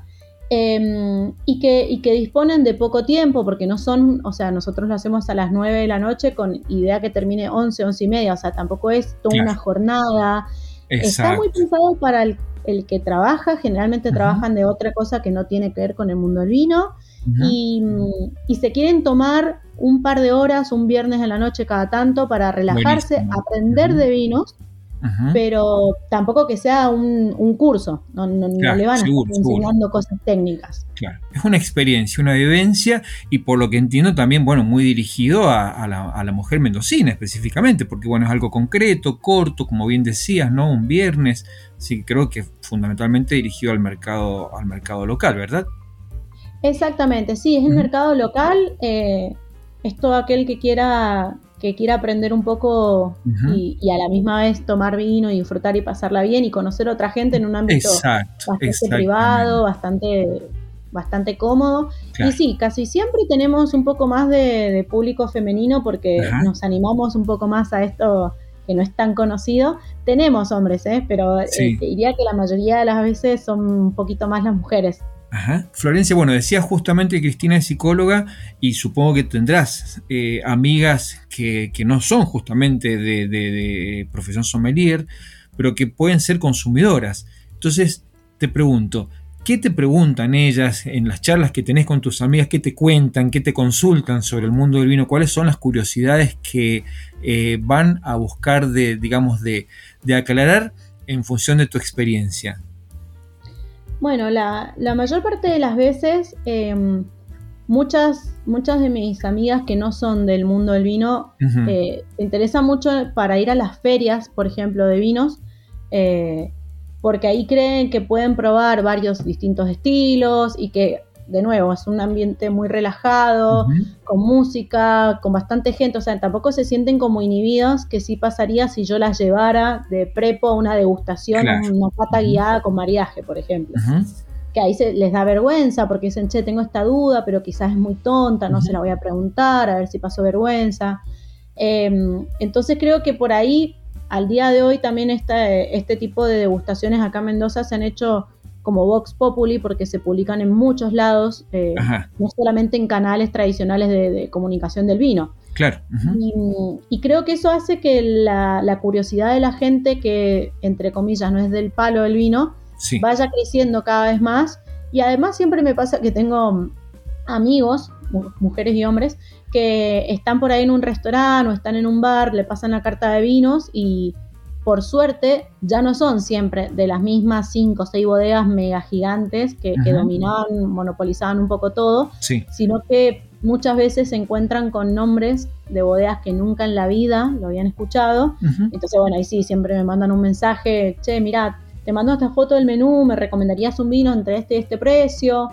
y que disponen de poco tiempo, porque no son, o sea, nosotros lo hacemos a las 9 de la noche con idea que termine 11 y media, o sea, tampoco es toda una jornada. Está muy pensado para el que trabaja, generalmente trabajan de otra cosa que no tiene que ver con el mundo del vino, y se quieren tomar un par de horas, un viernes en la noche cada tanto, para relajarse, aprender de vinos, pero tampoco que sea un curso, no le van a estar enseñando cosas técnicas. Claro, es una experiencia, una vivencia, y por lo que entiendo también, bueno, muy dirigido a la mujer mendocina específicamente, porque bueno, es algo concreto, corto, como bien decías, ¿no? Un viernes, sí, creo que fundamentalmente dirigido al mercado local, ¿verdad? Exactamente, sí, es el mercado local, es todo aquel que quiera aprender un poco y a la misma vez tomar vino y disfrutar y pasarla bien y conocer a otra gente en un ámbito bastante privado, bastante cómodo. Y sí, casi siempre tenemos un poco más de público femenino, porque nos animamos un poco más a esto que no es tan conocido. Tenemos hombres, pero diría que la mayoría de las veces son un poquito más las mujeres. Florencia, bueno, decías justamente que Cristina es psicóloga, y supongo que tendrás amigas que no son justamente de profesión sommelier, pero que pueden ser consumidoras. Entonces te pregunto, ¿qué te preguntan ellas en las charlas que tenés con tus amigas? ¿Qué te cuentan? ¿Qué te consultan sobre el mundo del vino? ¿Cuáles son las curiosidades que van a buscar de aclarar en función de tu experiencia? Bueno, la mayor parte de las veces, muchas de mis amigas que no son del mundo del vino, se interesan mucho para ir a las ferias, por ejemplo, de vinos, porque ahí creen que pueden probar varios distintos estilos y que, de nuevo, es un ambiente muy relajado, con música, con bastante gente, o sea, tampoco se sienten como inhibidos, que sí pasaría si yo las llevara de prepo a una degustación, Claro. una cata guiada con mariaje, por ejemplo. Que ahí les da vergüenza porque dicen, che, tengo esta duda, pero quizás es muy tonta, no se la voy a preguntar, a ver si pasó vergüenza. Entonces creo que por ahí, al día de hoy, también este tipo de degustaciones acá en Mendoza se han hecho como Vox Populi, porque se publican en muchos lados, no solamente en canales tradicionales de comunicación del vino. Claro. Y creo que eso hace que la curiosidad de la gente, que entre comillas no es del palo del vino, vaya creciendo cada vez más. Y además siempre me pasa que tengo amigos, mujeres y hombres, que están por ahí en un restaurante o están en un bar, le pasan la carta de vinos y por suerte ya no son siempre de las mismas 5 o 6 bodegas mega gigantes que dominaban, monopolizaban un poco todo, sino que muchas veces se encuentran con nombres de bodegas que nunca en la vida lo habían escuchado. Entonces, bueno, ahí sí, siempre me mandan un mensaje, che, mirá, te mando esta foto del menú, me recomendarías un vino entre este y este precio,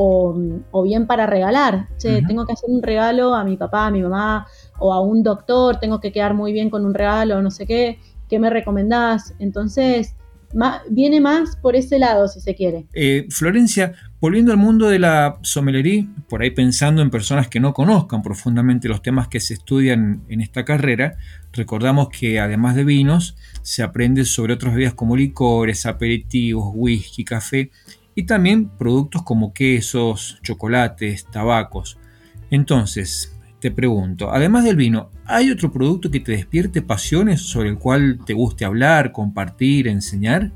o bien para regalar, che, tengo que hacer un regalo a mi papá, a mi mamá, o a un doctor, tengo que quedar muy bien con un regalo, no sé ¿qué me recomendás? Entonces, viene más por ese lado, si se quiere. Florencia, volviendo al mundo de la sommelería, por ahí pensando en personas que no conozcan profundamente los temas que se estudian en esta carrera, recordamos que además de vinos, se aprende sobre otras bebidas como licores, aperitivos, whisky, café y también productos como quesos, chocolates, tabacos. Entonces, te pregunto, además del vino, ¿hay otro producto que te despierte pasiones sobre el cual te guste hablar, compartir, enseñar?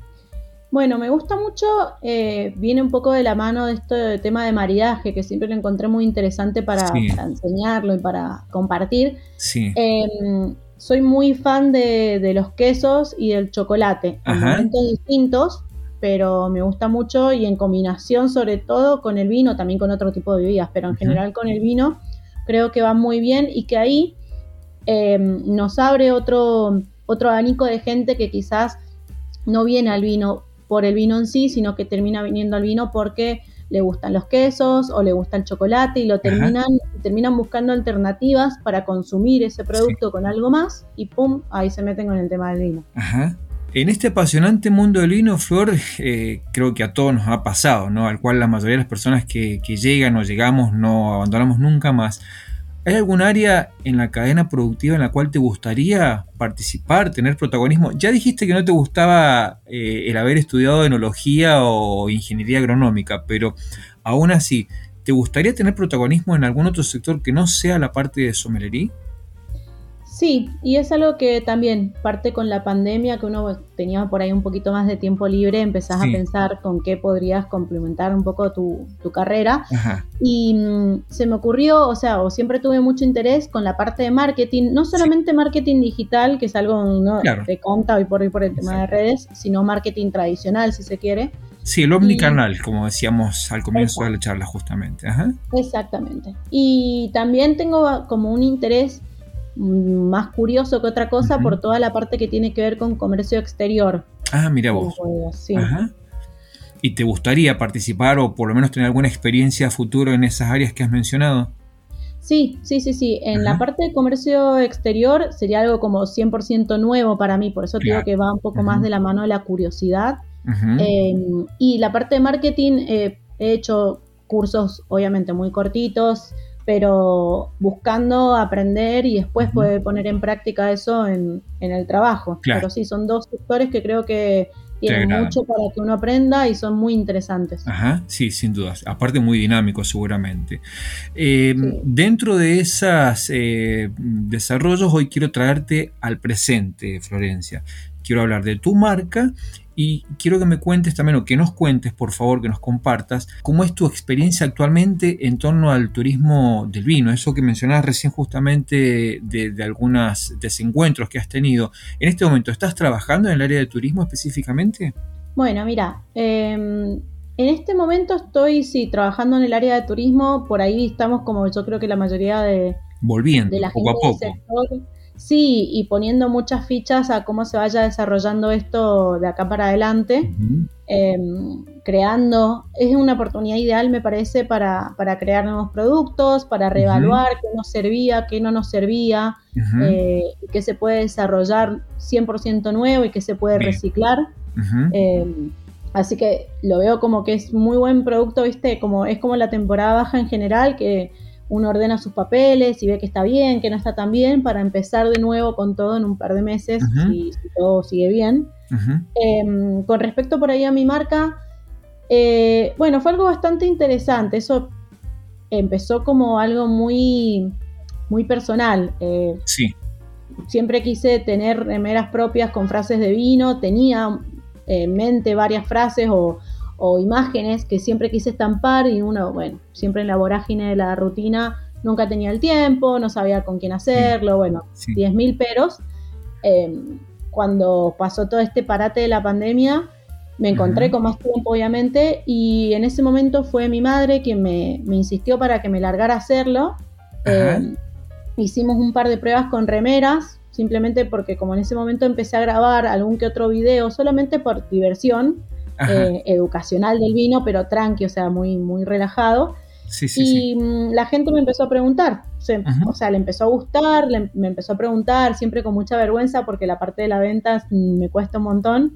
Bueno, me gusta mucho, viene un poco de la mano de este tema de maridaje, que siempre lo encontré muy interesante para enseñarlo y para compartir. Soy muy fan de los quesos y del chocolate, en momentos distintos, pero me gusta mucho y en combinación sobre todo con el vino, también con otro tipo de bebidas, pero en general con el vino creo que va muy bien y que ahí nos abre otro abanico de gente que quizás no viene al vino por el vino en sí, sino que termina viniendo al vino porque le gustan los quesos o le gusta el chocolate y lo terminan buscando alternativas para consumir ese producto con algo más y pum, ahí se meten con el tema del vino. En este apasionante mundo del vino, Flor, creo que a todos nos ha pasado, ¿no? Al cual la mayoría de las personas que llegan o llegamos no abandonamos nunca más. ¿Hay algún área en la cadena productiva en la cual te gustaría participar, tener protagonismo? Ya dijiste que no te gustaba el haber estudiado enología o ingeniería agronómica, pero aún así, ¿te gustaría tener protagonismo en algún otro sector que no sea la parte de sommelería? Sí, y es algo que también parte con la pandemia, que uno tenía por ahí un poquito más de tiempo libre, empezás a pensar con qué podrías complementar un poco tu carrera. Y se me ocurrió, o siempre tuve mucho interés con la parte de marketing, no solamente marketing digital, que es algo que conta hoy por el tema de redes, sino marketing tradicional, si se quiere. Sí, el omnicanal, como decíamos al comienzo de la charla justamente. Exactamente. Y también tengo como un interés más curioso que otra cosa por toda la parte que tiene que ver con comercio exterior. Mira vos. ¿Y te gustaría participar o por lo menos tener alguna experiencia a futuro en esas áreas que has mencionado? Sí. En la parte de comercio exterior sería algo como 100% nuevo para mí, por eso digo que va un poco más de la mano de la curiosidad. Y la parte de marketing, he hecho cursos obviamente muy cortitos, pero buscando aprender y después poder poner en práctica eso en el trabajo. Pero sí, son dos sectores que creo que tienen mucho para que uno aprenda y son muy interesantes. Sí, sin dudas. Aparte muy dinámicos seguramente. Dentro de esos desarrollos, hoy quiero traerte al presente, Florencia. Quiero hablar de tu marca y quiero que me cuentes también, o que nos cuentes, por favor, que nos compartas, cómo es tu experiencia actualmente en torno al turismo del vino, eso que mencionabas recién justamente de algunos desencuentros que has tenido. En este momento, ¿estás trabajando en el área de turismo específicamente? Bueno, mira, en este momento estoy, trabajando en el área de turismo, por ahí estamos como yo creo que la mayoría de volviendo, la poco gente a poco. del sector. Sí, y poniendo muchas fichas a cómo se vaya desarrollando esto de acá para adelante, creando, es una oportunidad ideal, me parece, para crear nuevos productos, para reevaluar qué nos servía, qué no nos servía, qué se puede desarrollar 100% nuevo y qué se puede reciclar. Así que lo veo como que es muy buen producto, ¿viste? Es como la temporada baja en general, que uno ordena sus papeles y ve que está bien, que no está tan bien, para empezar de nuevo con todo en un par de meses, si todo sigue bien. Con respecto por ahí a mi marca, bueno, fue algo bastante interesante. Eso empezó como algo muy, muy personal. Sí. Siempre quise tener remeras propias con frases de vino, tenía en mente varias frases o imágenes que siempre quise estampar, y uno, bueno, siempre en la vorágine de la rutina nunca tenía el tiempo, no sabía con quién hacerlo, bueno, 10.000 peros. Cuando pasó todo este parate de la pandemia, me encontré con más tiempo, obviamente, y en ese momento fue mi madre quien me insistió para que me largara a hacerlo. Hicimos un par de pruebas con remeras, simplemente porque como en ese momento empecé a grabar algún que otro video, solamente por diversión, educacional del vino, pero tranqui, o sea, muy, muy relajado. La gente me empezó a preguntar, o sea, le empezó a gustar, me empezó a preguntar, siempre con mucha vergüenza, porque la parte de la venta me cuesta un montón.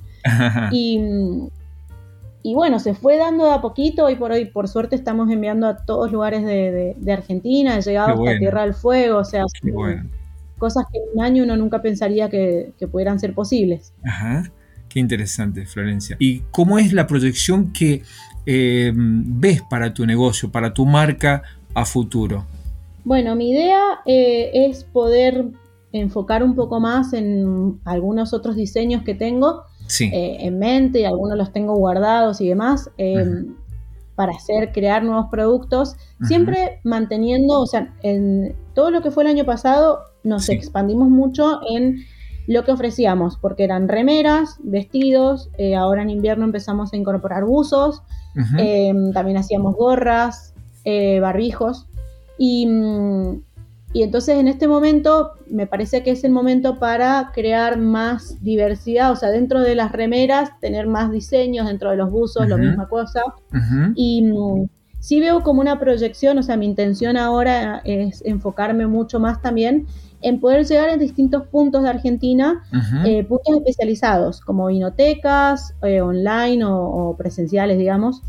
Y bueno, se fue dando de a poquito. Hoy por suerte, estamos enviando a todos lugares de Argentina, he llegado hasta Tierra del Fuego, o sea, cosas que en un año uno nunca pensaría que pudieran ser posibles. Qué interesante, Florencia. ¿Y cómo es la proyección que ves para tu negocio, para tu marca a futuro? Bueno, mi idea es poder enfocar un poco más en algunos otros diseños que tengo en mente, y algunos los tengo guardados y demás, para crear nuevos productos, siempre manteniendo, o sea, en todo lo que fue el año pasado nos expandimos mucho en lo que ofrecíamos, porque eran remeras, vestidos, ahora en invierno empezamos a incorporar buzos, también hacíamos gorras, barbijos, y entonces en este momento me parece que es el momento para crear más diversidad, o sea, dentro de las remeras tener más diseños, dentro de los buzos la misma cosa, y sí veo como una proyección, o sea, mi intención ahora es enfocarme mucho más también en poder llegar a distintos puntos de Argentina, puntos especializados, como vinotecas, online o presenciales, digamos.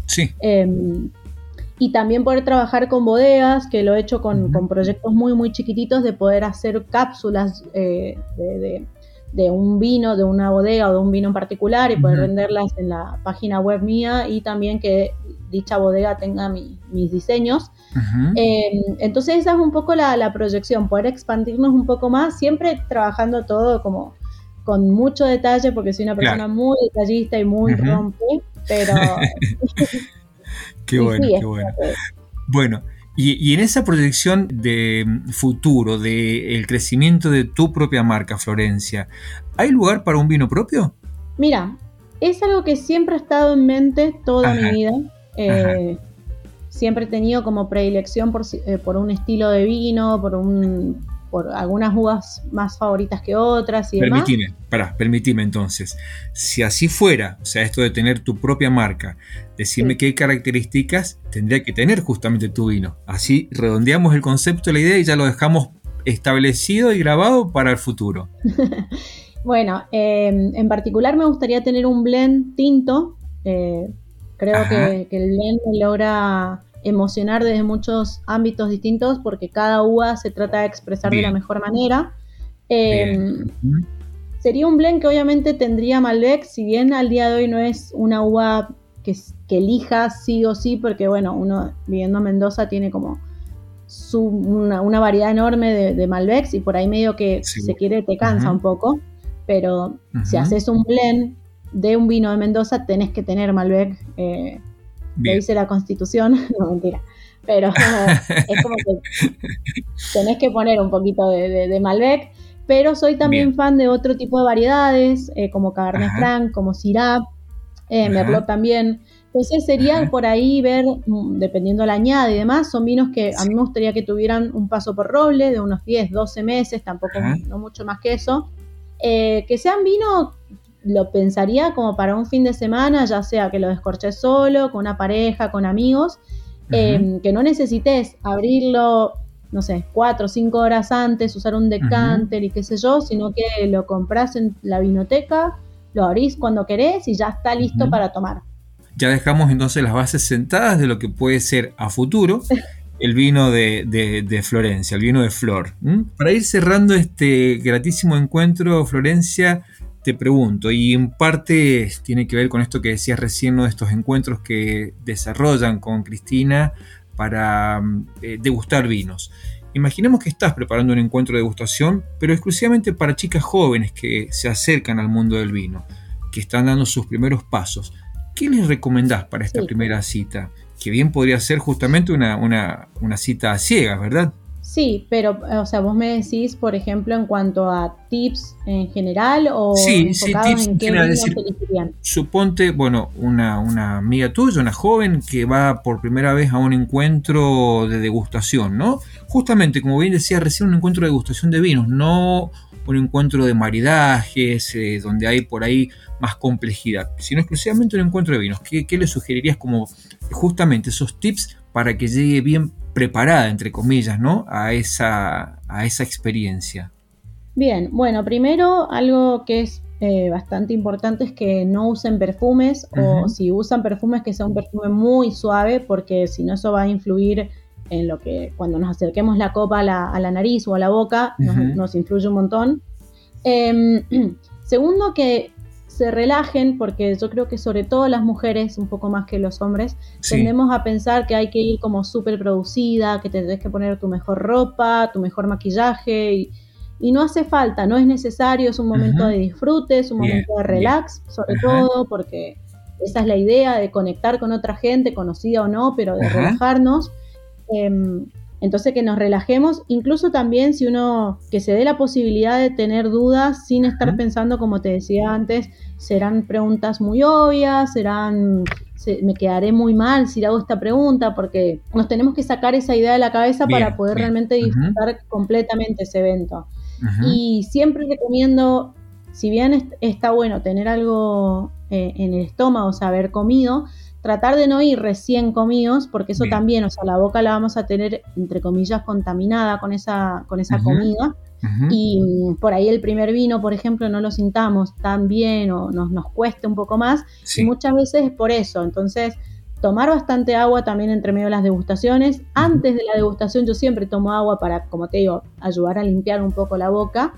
Y también poder trabajar con bodegas, que lo he hecho con proyectos muy, muy chiquititos, de poder hacer cápsulas de un vino, de una bodega o de un vino en particular, y poder venderlas en la página web mía, y también que dicha bodega tenga mis diseños. Entonces esa es un poco la proyección, poder expandirnos un poco más, siempre trabajando todo como con mucho detalle, porque soy una persona muy detallista y muy rompe, pero... Qué bueno, qué bueno. Bueno, y en esa proyección de futuro, del crecimiento de tu propia marca, Florencia, ¿hay lugar para un vino propio? Mira, es algo que siempre ha estado en mente toda mi vida. Siempre he tenido como predilección por un estilo de vino, por algunas uvas más favoritas que otras y demás. Permitime entonces, si así fuera, o sea, esto de tener tu propia marca, decirme qué características tendría que tener justamente tu vino. Así redondeamos el concepto de la idea y ya lo dejamos establecido y grabado para el futuro. Bueno, en particular me gustaría tener un blend tinto. Creo que el blend me logra emocionar desde muchos ámbitos distintos, porque cada uva se trata de expresar de la mejor manera. Sería un blend que obviamente tendría Malbec, si bien al día de hoy no es una uva que elija sí o sí, porque bueno, uno viviendo en Mendoza tiene como una variedad enorme de Malbecs, y por ahí medio que se quiere te cansa un poco, pero si haces un blend de un vino de Mendoza tenés que tener Malbec. Lo dice la Constitución, no, mentira, pero es como que tenés que poner un poquito de Malbec, pero soy también fan de otro tipo de variedades, como Cabernet Franc, como Syrah, Merlot también, Entonces sería por ahí ver, dependiendo la añada y demás, son vinos que a mí me gustaría que tuvieran un paso por roble de unos 10, 12 meses, tampoco no mucho más que eso. Que sean vinos, lo pensaría como para un fin de semana, ya sea que lo descorches solo, con una pareja, con amigos, que no necesites abrirlo, no sé, 4 o 5 horas antes, usar un decanter y qué sé yo, sino que lo compras en la vinoteca, lo abrís cuando querés y ya está listo para tomar. Ya dejamos entonces las bases sentadas de lo que puede ser a futuro el vino de Florencia, el vino de Flor. Para ir cerrando este gratísimo encuentro, Florencia, te pregunto, y en parte tiene que ver con esto que decías recién, ¿no? De estos encuentros que desarrollan con Cristina para degustar vinos. Imaginemos que estás preparando un encuentro de degustación, pero exclusivamente para chicas jóvenes que se acercan al mundo del vino, que están dando sus primeros pasos. ¿Qué les recomendás para esta primera cita? Que bien podría ser justamente una cita a ciegas, ¿verdad? Sí, pero, o sea, vos me decís, por ejemplo, en cuanto a tips en general o enfocados tips en qué vinos elegirían. Suponte, bueno, una amiga tuya, una joven que va por primera vez a un encuentro de degustación, ¿no? Justamente, como bien decía recién, un encuentro de degustación de vinos, no un encuentro de maridajes, donde hay por ahí más complejidad, sino exclusivamente un encuentro de vinos. ¿Qué le sugerirías como justamente esos tips para que llegue bien preparada, entre comillas, ¿no? a esa experiencia? Bien, bueno, primero algo que es bastante importante es que no usen perfumes, o si usan perfumes que sea un perfume muy suave, porque si no eso va a influir en lo que cuando nos acerquemos la copa a la nariz o a la boca, nos influye un montón. Segundo, que se relajen, porque yo creo que sobre todo las mujeres, un poco más que los hombres, tendemos a pensar que hay que ir como súper producida, que te tenés que poner tu mejor ropa, tu mejor maquillaje, y no hace falta, no es necesario, es un momento de disfrute, es un momento de relax, sobre todo, porque esa es la idea de conectar con otra gente, conocida o no, pero de relajarnos. Entonces que nos relajemos, incluso también si uno, que se dé la posibilidad de tener dudas sin estar pensando, como te decía antes, serán preguntas muy obvias, me quedaré muy mal si hago esta pregunta, porque nos tenemos que sacar esa idea de la cabeza para poder realmente disfrutar completamente ese evento. Y siempre recomiendo, si bien está bueno tener algo en el estómago, o sea, haber comido, tratar de no ir recién comidos, porque eso también, o sea, la boca la vamos a tener, entre comillas, contaminada con esa comida. Y por ahí el primer vino, por ejemplo, no lo sintamos tan bien o nos cueste un poco más, y muchas veces es por eso. Entonces, tomar bastante agua también entre medio de las degustaciones. Antes de la degustación yo siempre tomo agua para, como te digo, ayudar a limpiar un poco la boca.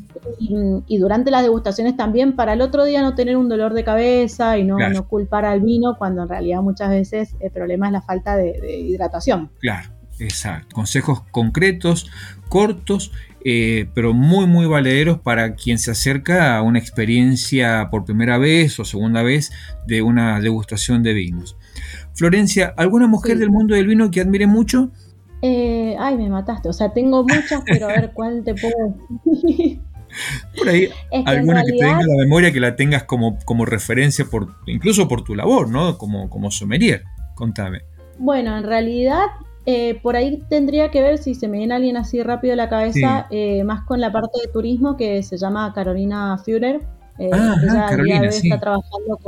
Y durante las degustaciones también para el otro día no tener un dolor de cabeza y no culpar al vino, cuando en realidad muchas veces el problema es la falta de hidratación. Claro, exacto. Consejos concretos, cortos, pero muy, muy valederos para quien se acerca a una experiencia por primera vez o segunda vez de una degustación de vinos. Florencia, ¿alguna mujer del mundo del vino que admire mucho? Ay, me mataste. O sea, tengo muchas, pero a ver cuál te puedo decir. Por ahí, alguna que te venga a la memoria, que la tengas como referencia, incluso por tu labor, ¿no? Como sommelier. Contame. Bueno, en realidad, por ahí tendría que ver si se me viene alguien así rápido a la cabeza, más con la parte de turismo, que se llama Carolina Führer. Ella Carolina, está trabajando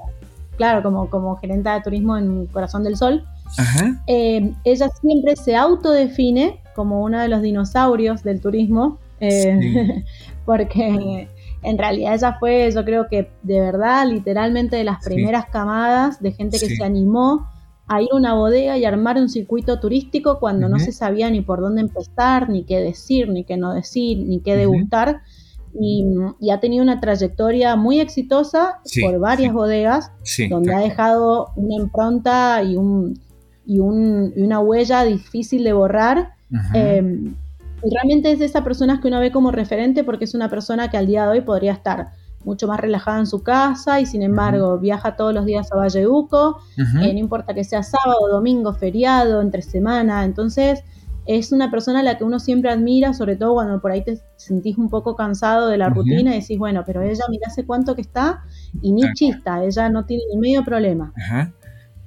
como gerenta de turismo en Corazón del Sol. Ella siempre se autodefine como uno de los dinosaurios del turismo, porque en realidad ella fue, yo creo que de verdad, literalmente de las primeras camadas de gente que se animó a ir a una bodega y armar un circuito turístico cuando no se sabía ni por dónde empezar, ni qué decir, ni qué no decir, ni qué degustar. Y ha tenido una trayectoria muy exitosa por varias bodegas, donde ha dejado una impronta y una huella difícil de borrar. Y realmente es de esas personas que uno ve como referente, porque es una persona que al día de hoy podría estar mucho más relajada en su casa y sin embargo viaja todos los días a Valledupar, no importa que sea sábado, domingo, feriado, entre semana. Entonces es una persona a la que uno siempre admira, sobre todo cuando por ahí te sentís un poco cansado de la rutina y decís, bueno, pero ella mirá hace cuánto que está y ni chista, ella no tiene ni medio problema.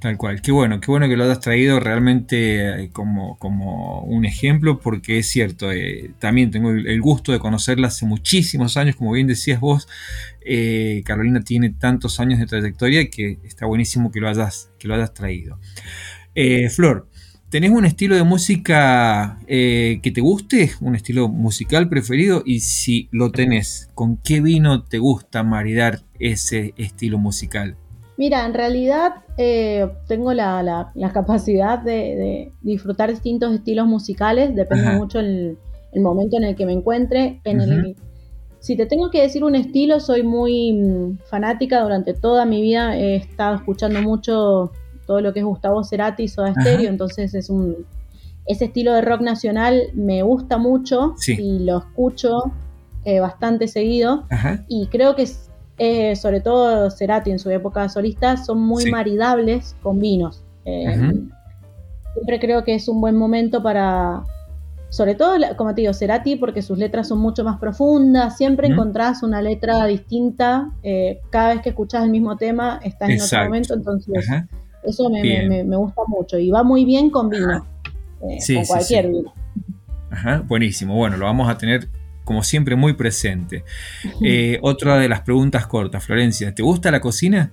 Tal cual. Qué bueno que lo hayas traído realmente como un ejemplo, porque es cierto, también tengo el gusto de conocerla hace muchísimos años, como bien decías vos. Carolina tiene tantos años de trayectoria que está buenísimo que lo hayas traído. Flor, ¿tenés un estilo de música que te guste? ¿Un estilo musical preferido? Y si lo tenés, ¿con qué vino te gusta maridar ese estilo musical? Mira, en realidad tengo la capacidad de disfrutar distintos estilos musicales, depende mucho el momento en el que me encuentre. Si te tengo que decir un estilo, soy muy fanática. Durante toda mi vida he estado escuchando mucho todo lo que es Gustavo Cerati y Soda Stereo, entonces ese estilo de rock nacional me gusta mucho, sí, y lo escucho bastante seguido. Y creo que sobre todo Cerati en su época solista son muy, sí, maridables con vinos. Siempre creo que es un buen momento para, sobre todo, como te digo, Cerati, porque sus letras son mucho más profundas, siempre encontrás una letra distinta, cada vez que escuchás el mismo tema estás, exacto, en otro momento, entonces eso me gusta mucho y va muy bien con vino, sí, con cualquier vino. Buenísimo, bueno, lo vamos a tener como siempre muy presente. Otra de las preguntas cortas, Florencia, ¿te gusta la cocina?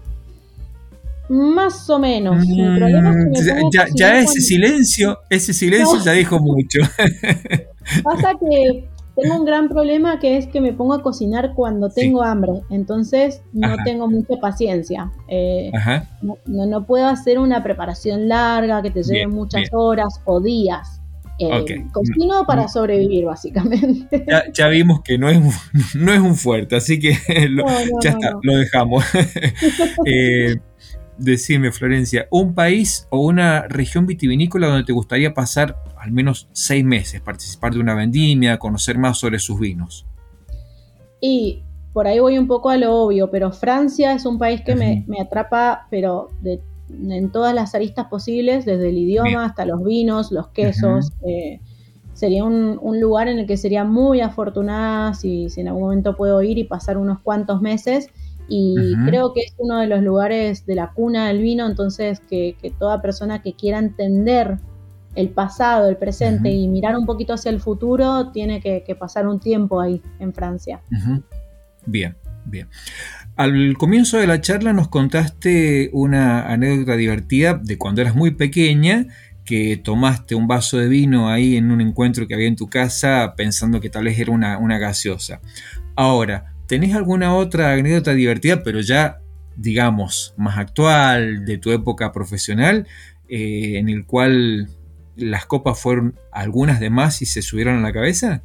Más o menos. El problema es que ya ese silencio no, ya dijo mucho. Pasa que tengo un gran problema, que es que me pongo a cocinar cuando tengo hambre, entonces no tengo mucha paciencia. No puedo hacer una preparación larga que te lleve muchas horas o días. Cocino para sobrevivir, básicamente. Ya vimos que no es un fuerte, así que lo dejamos. Decime, Florencia, ¿un país o una región vitivinícola donde te gustaría pasar al menos 6 meses, participar de una vendimia, conocer más sobre sus vinos? Y por ahí voy un poco a lo obvio, pero Francia es un país que me atrapa, pero en todas las aristas posibles, desde el idioma hasta los vinos, los quesos. Sería un lugar en el que sería muy afortunada si en algún momento puedo ir y pasar unos cuantos meses. Y creo que es uno de los lugares de la cuna del vino, entonces que toda persona que quiera entender el pasado, el presente y mirar un poquito hacia el futuro, tiene que pasar un tiempo ahí en Francia. Bien. Al comienzo de la charla nos contaste una anécdota divertida de cuando eras muy pequeña, que tomaste un vaso de vino ahí en un encuentro que había en tu casa pensando que tal vez era una gaseosa. Ahora, ¿tenés alguna otra anécdota divertida, pero ya, digamos, más actual, de tu época profesional, en el cual las copas fueron algunas de más y se subieron a la cabeza?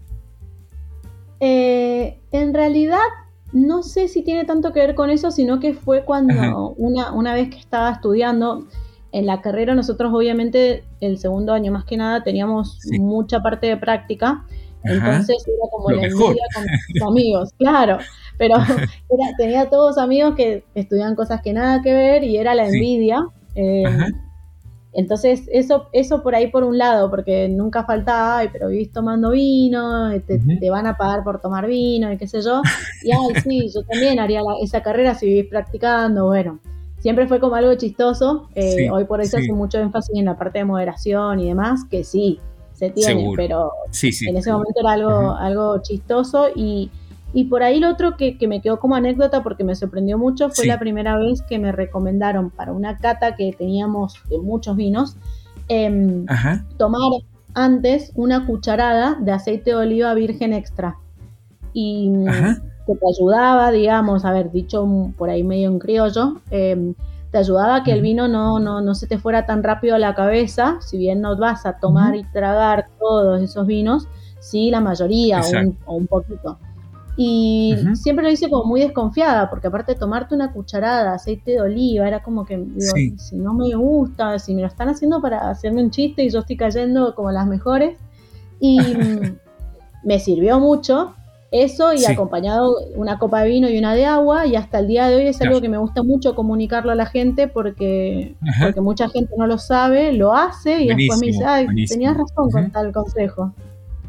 En realidad, no sé si tiene tanto que ver con eso, sino que fue cuando una vez que estaba estudiando en la carrera, nosotros obviamente el segundo año más que nada teníamos mucha parte de práctica. Entonces era como la envidia con mis amigos, claro, pero tenía todos amigos que estudiaban cosas que nada que ver y era la envidia. Entonces eso por ahí por un lado, porque nunca faltaba, pero vivís tomando vino, te van a pagar por tomar vino y qué sé yo, y sí, yo también haría esa carrera si vivís practicando, bueno. Siempre fue como algo chistoso, hoy por eso hace mucho énfasis en la parte de moderación y demás, que sí, se tiene, seguro, pero en ese momento era algo chistoso. Y por ahí lo otro que me quedó como anécdota, porque me sorprendió mucho, fue la primera vez que me recomendaron para una cata que teníamos de muchos vinos, tomar antes una cucharada de aceite de oliva virgen extra. Y que te ayudaba, digamos, dicho por ahí medio en criollo, te ayudaba a que el vino no se te fuera tan rápido a la cabeza, si bien no vas a tomar y tragar todos esos vinos, sí la mayoría o un poquito. Y siempre lo hice como muy desconfiada, porque aparte de tomarte una cucharada de aceite de oliva, era como que, digo, si no me gusta, si me lo están haciendo para hacerme un chiste y yo estoy cayendo como las mejores. Y me sirvió mucho eso, y acompañado una copa de vino y una de agua, y hasta el día de hoy es algo que me gusta mucho comunicarlo a la gente, porque mucha gente no lo sabe, lo hace y después me dice, tenías razón con tal consejo.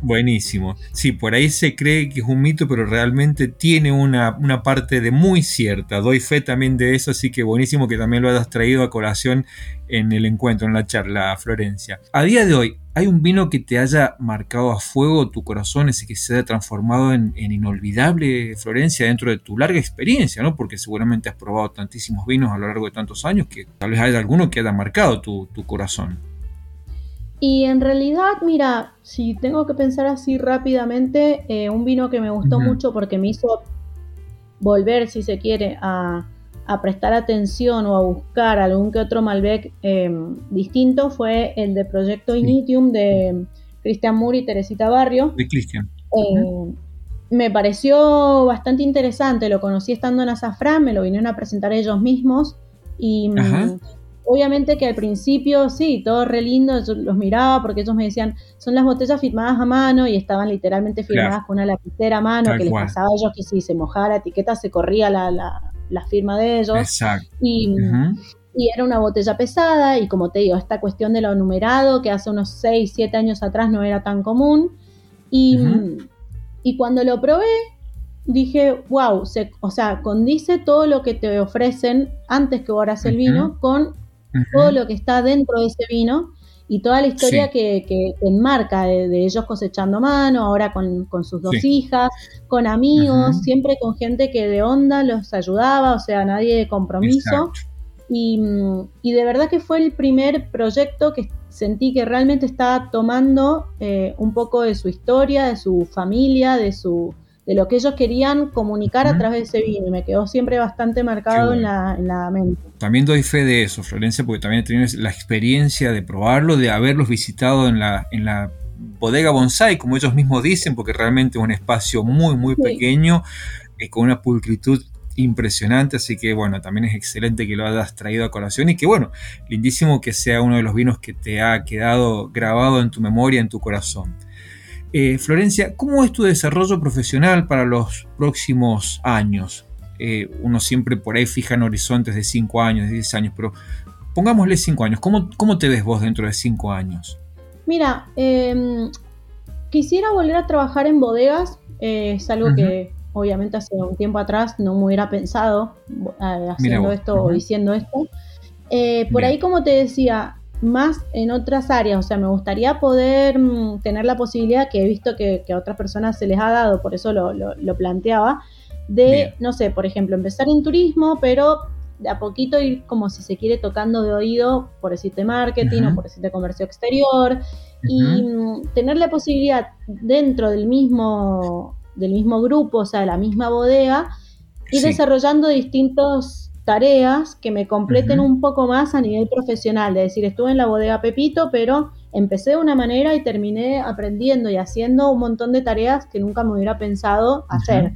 Buenísimo. Sí, por ahí se cree que es un mito, pero realmente tiene una parte de muy cierta. Doy fe también de eso, así que buenísimo que también lo hayas traído a colación en el encuentro, en la charla, Florencia. A día de hoy, ¿hay un vino que te haya marcado a fuego tu corazón, ese que se haya transformado en inolvidable, Florencia, dentro de tu larga experiencia, ¿no? Porque seguramente has probado tantísimos vinos a lo largo de tantos años que tal vez haya alguno que haya marcado tu corazón. Y en realidad, mira, si tengo que pensar así rápidamente, un vino que me gustó mucho porque me hizo volver, si se quiere, a prestar atención o a buscar algún que otro Malbec distinto fue el de Proyecto Initium de Cristian Moore y Teresita Barrio. De Cristian. Me pareció bastante interesante, lo conocí estando en Azafrán, me lo vinieron a presentar ellos mismos y obviamente que al principio sí, todo re lindo, yo los miraba porque ellos me decían, son las botellas firmadas a mano y estaban literalmente firmadas con una lapicera a mano, que les pasaba a ellos que si se mojaba la etiqueta se corría la firma de ellos. Exacto. Y era una botella pesada y como te digo, esta cuestión de lo numerado que hace unos 6, 7 años atrás no era tan común y cuando lo probé dije, wow, o sea, condice todo lo que te ofrecen antes que borras el vino con todo lo que está dentro de ese vino y toda la historia que enmarca de ellos cosechando mano, ahora con sus dos hijas, con amigos, siempre con gente que de onda los ayudaba, o sea, nadie de compromiso. Y de verdad que fue el primer proyecto que sentí que realmente estaba tomando un poco de su historia, de su familia, de lo que ellos querían comunicar a través de ese vino. Y me quedó siempre bastante marcado en la mente. También doy fe de eso, Florencia, porque también he tenido la experiencia de probarlo, de haberlos visitado en la bodega bonsai, como ellos mismos dicen, porque realmente es un espacio muy pequeño, con una pulcritud impresionante, así que bueno, también es excelente que lo hayas traído a colación y que bueno, lindísimo que sea uno de los vinos que te ha quedado grabado en tu memoria, en tu corazón. Florencia, ¿cómo es tu desarrollo profesional para los próximos años? Uno siempre por ahí fija en horizontes de 5 años, de 10 años, pero pongámosle 5 años. ¿Cómo te ves vos dentro de 5 años? Mira, quisiera volver a trabajar en bodegas, es algo que obviamente hace un tiempo atrás no me hubiera pensado haciendo esto o diciendo esto. Por ahí, como te decía, más en otras áreas, o sea, me gustaría poder tener la posibilidad, que he visto que a otras personas se les ha dado, por eso lo planteaba, de, no sé, por ejemplo, empezar en turismo, pero de a poquito ir, como si se quiere, tocando de oído, por decirte marketing o por decirte comercio exterior, y tener la posibilidad dentro del mismo grupo, o sea, de la misma bodega, ir desarrollando distintos tareas que me completen un poco más a nivel profesional, de decir, estuve en la bodega Pepito, pero empecé de una manera y terminé aprendiendo y haciendo un montón de tareas que nunca me hubiera pensado hacer.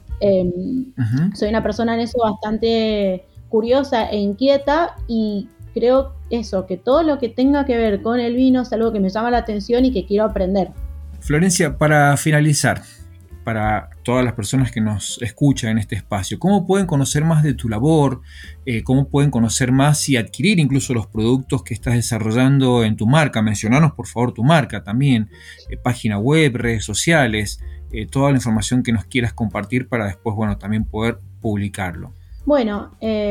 Soy una persona en eso bastante curiosa e inquieta y creo eso, que todo lo que tenga que ver con el vino es algo que me llama la atención y que quiero aprender. Florencia, para finalizar, para todas las personas que nos escuchan en este espacio, ¿cómo pueden conocer más de tu labor? ¿Cómo pueden conocer más y adquirir incluso los productos que estás desarrollando en tu marca? Mencionanos por favor tu marca también, página web, redes sociales, toda la información que nos quieras compartir para después, bueno, también poder publicarlo. Bueno,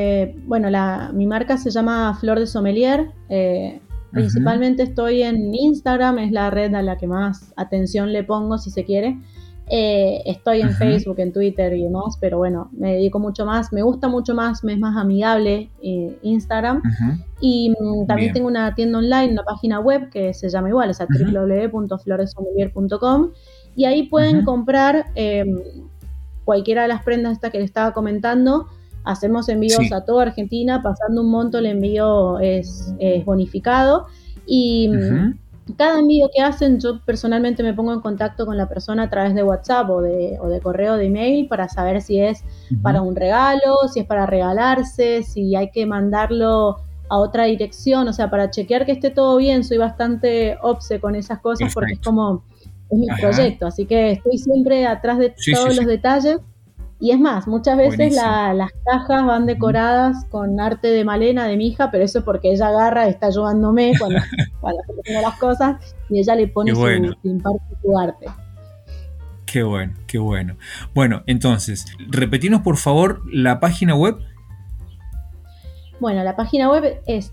mi marca se llama Flor de Sommelier. Principalmente estoy en Instagram, es la red a la que más atención le pongo, si se quiere. Estoy en Facebook, en Twitter y demás, pero bueno, me dedico mucho más, me gusta mucho más, me es más amigable Instagram. Y también tengo una tienda online, una página web que se llama igual, o sea, www.floresommelier.com, y ahí pueden comprar cualquiera de las prendas estas que les estaba comentando. Hacemos envíos a toda Argentina, pasando un monto el envío es bonificado y cada envío que hacen yo personalmente me pongo en contacto con la persona a través de WhatsApp o de correo, de email, para saber si es para un regalo, si es para regalarse, si hay que mandarlo a otra dirección, o sea, para chequear que esté todo bien. Soy bastante obse con esas cosas. Perfecto. Porque es mi proyecto, así que estoy siempre atrás de todos los detalles. Y es más, muchas veces Buenísimo. las cajas van decoradas con arte de Malena, de mi hija, pero eso es porque ella agarra, está ayudándome cuando tengo las cosas, y ella le pone Qué bueno. le imparte su arte. Qué bueno, qué bueno. Bueno, entonces, repetinos por favor la página web. Bueno, la página web es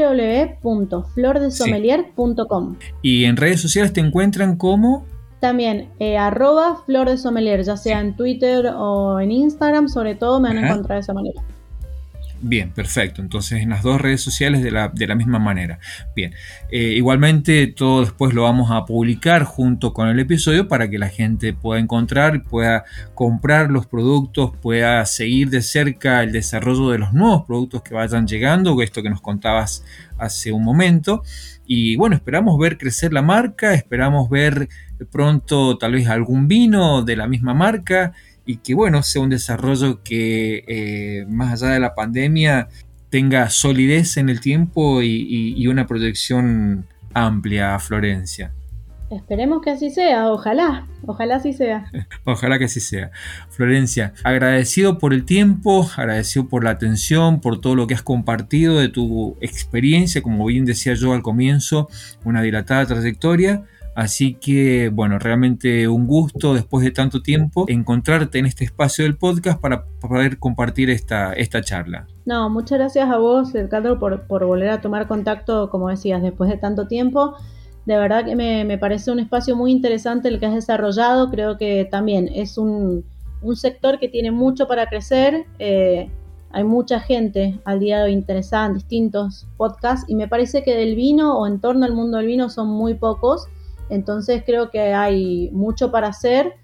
www.flordesommelier.com. Y en redes sociales te encuentran como... También @Flor de Sommelier, ya sea en Twitter o en Instagram, sobre todo me van a encontrar de esa manera. Bien, perfecto. Entonces en las dos redes sociales de la misma manera. Bien, igualmente todo después lo vamos a publicar junto con el episodio para que la gente pueda encontrar, pueda comprar los productos, pueda seguir de cerca el desarrollo de los nuevos productos que vayan llegando, esto que nos contabas hace un momento. Y bueno, esperamos ver crecer la marca, esperamos ver pronto tal vez algún vino de la misma marca, y que bueno, sea un desarrollo que más allá de la pandemia tenga solidez en el tiempo y una proyección amplia a Florencia. Esperemos que así sea, ojalá así sea. Ojalá que así sea. Florencia, agradecido por el tiempo, agradecido por la atención, por todo lo que has compartido de tu experiencia, como bien decía yo al comienzo, una dilatada trayectoria. Así que, bueno, realmente un gusto después de tanto tiempo encontrarte en este espacio del podcast para poder compartir esta charla. No, muchas gracias a vos, Edgardo, por volver a tomar contacto, como decías, después de tanto tiempo. De verdad que me parece un espacio muy interesante el que has desarrollado. Creo que también es un sector que tiene mucho para crecer. Hay mucha gente al día de hoy interesada en distintos podcasts y me parece que del vino o en torno al mundo del vino son muy pocos. Entonces creo que hay mucho para hacer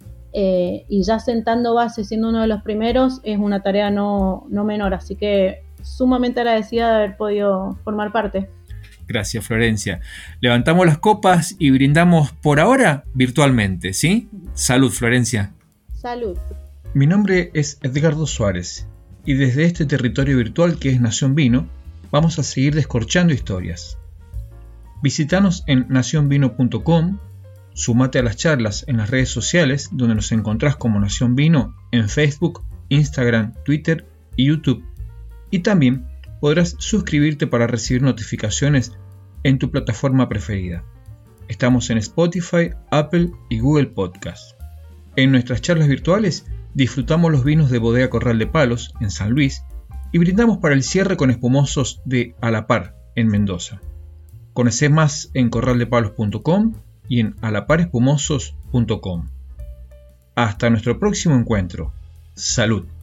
y ya sentando bases, siendo uno de los primeros, es una tarea no menor. Así que sumamente agradecida de haber podido formar parte. Gracias, Florencia. Levantamos las copas y brindamos por ahora virtualmente, ¿sí? Salud, Florencia. Salud. Mi nombre es Edgardo Suárez y desde este territorio virtual que es Nación Vino, vamos a seguir descorchando historias. Visítanos en nacionvino.com, sumate a las charlas en las redes sociales donde nos encontrás como Nación Vino en Facebook, Instagram, Twitter y YouTube. Y también podrás suscribirte para recibir notificaciones en tu plataforma preferida. Estamos en Spotify, Apple y Google Podcast. En nuestras charlas virtuales disfrutamos los vinos de Bodega Corral de Palos en San Luis y brindamos para el cierre con espumosos de A la Par en Mendoza. Conocé más en corraldepalos.com y en alaparespumosos.com. Hasta nuestro próximo encuentro. Salud.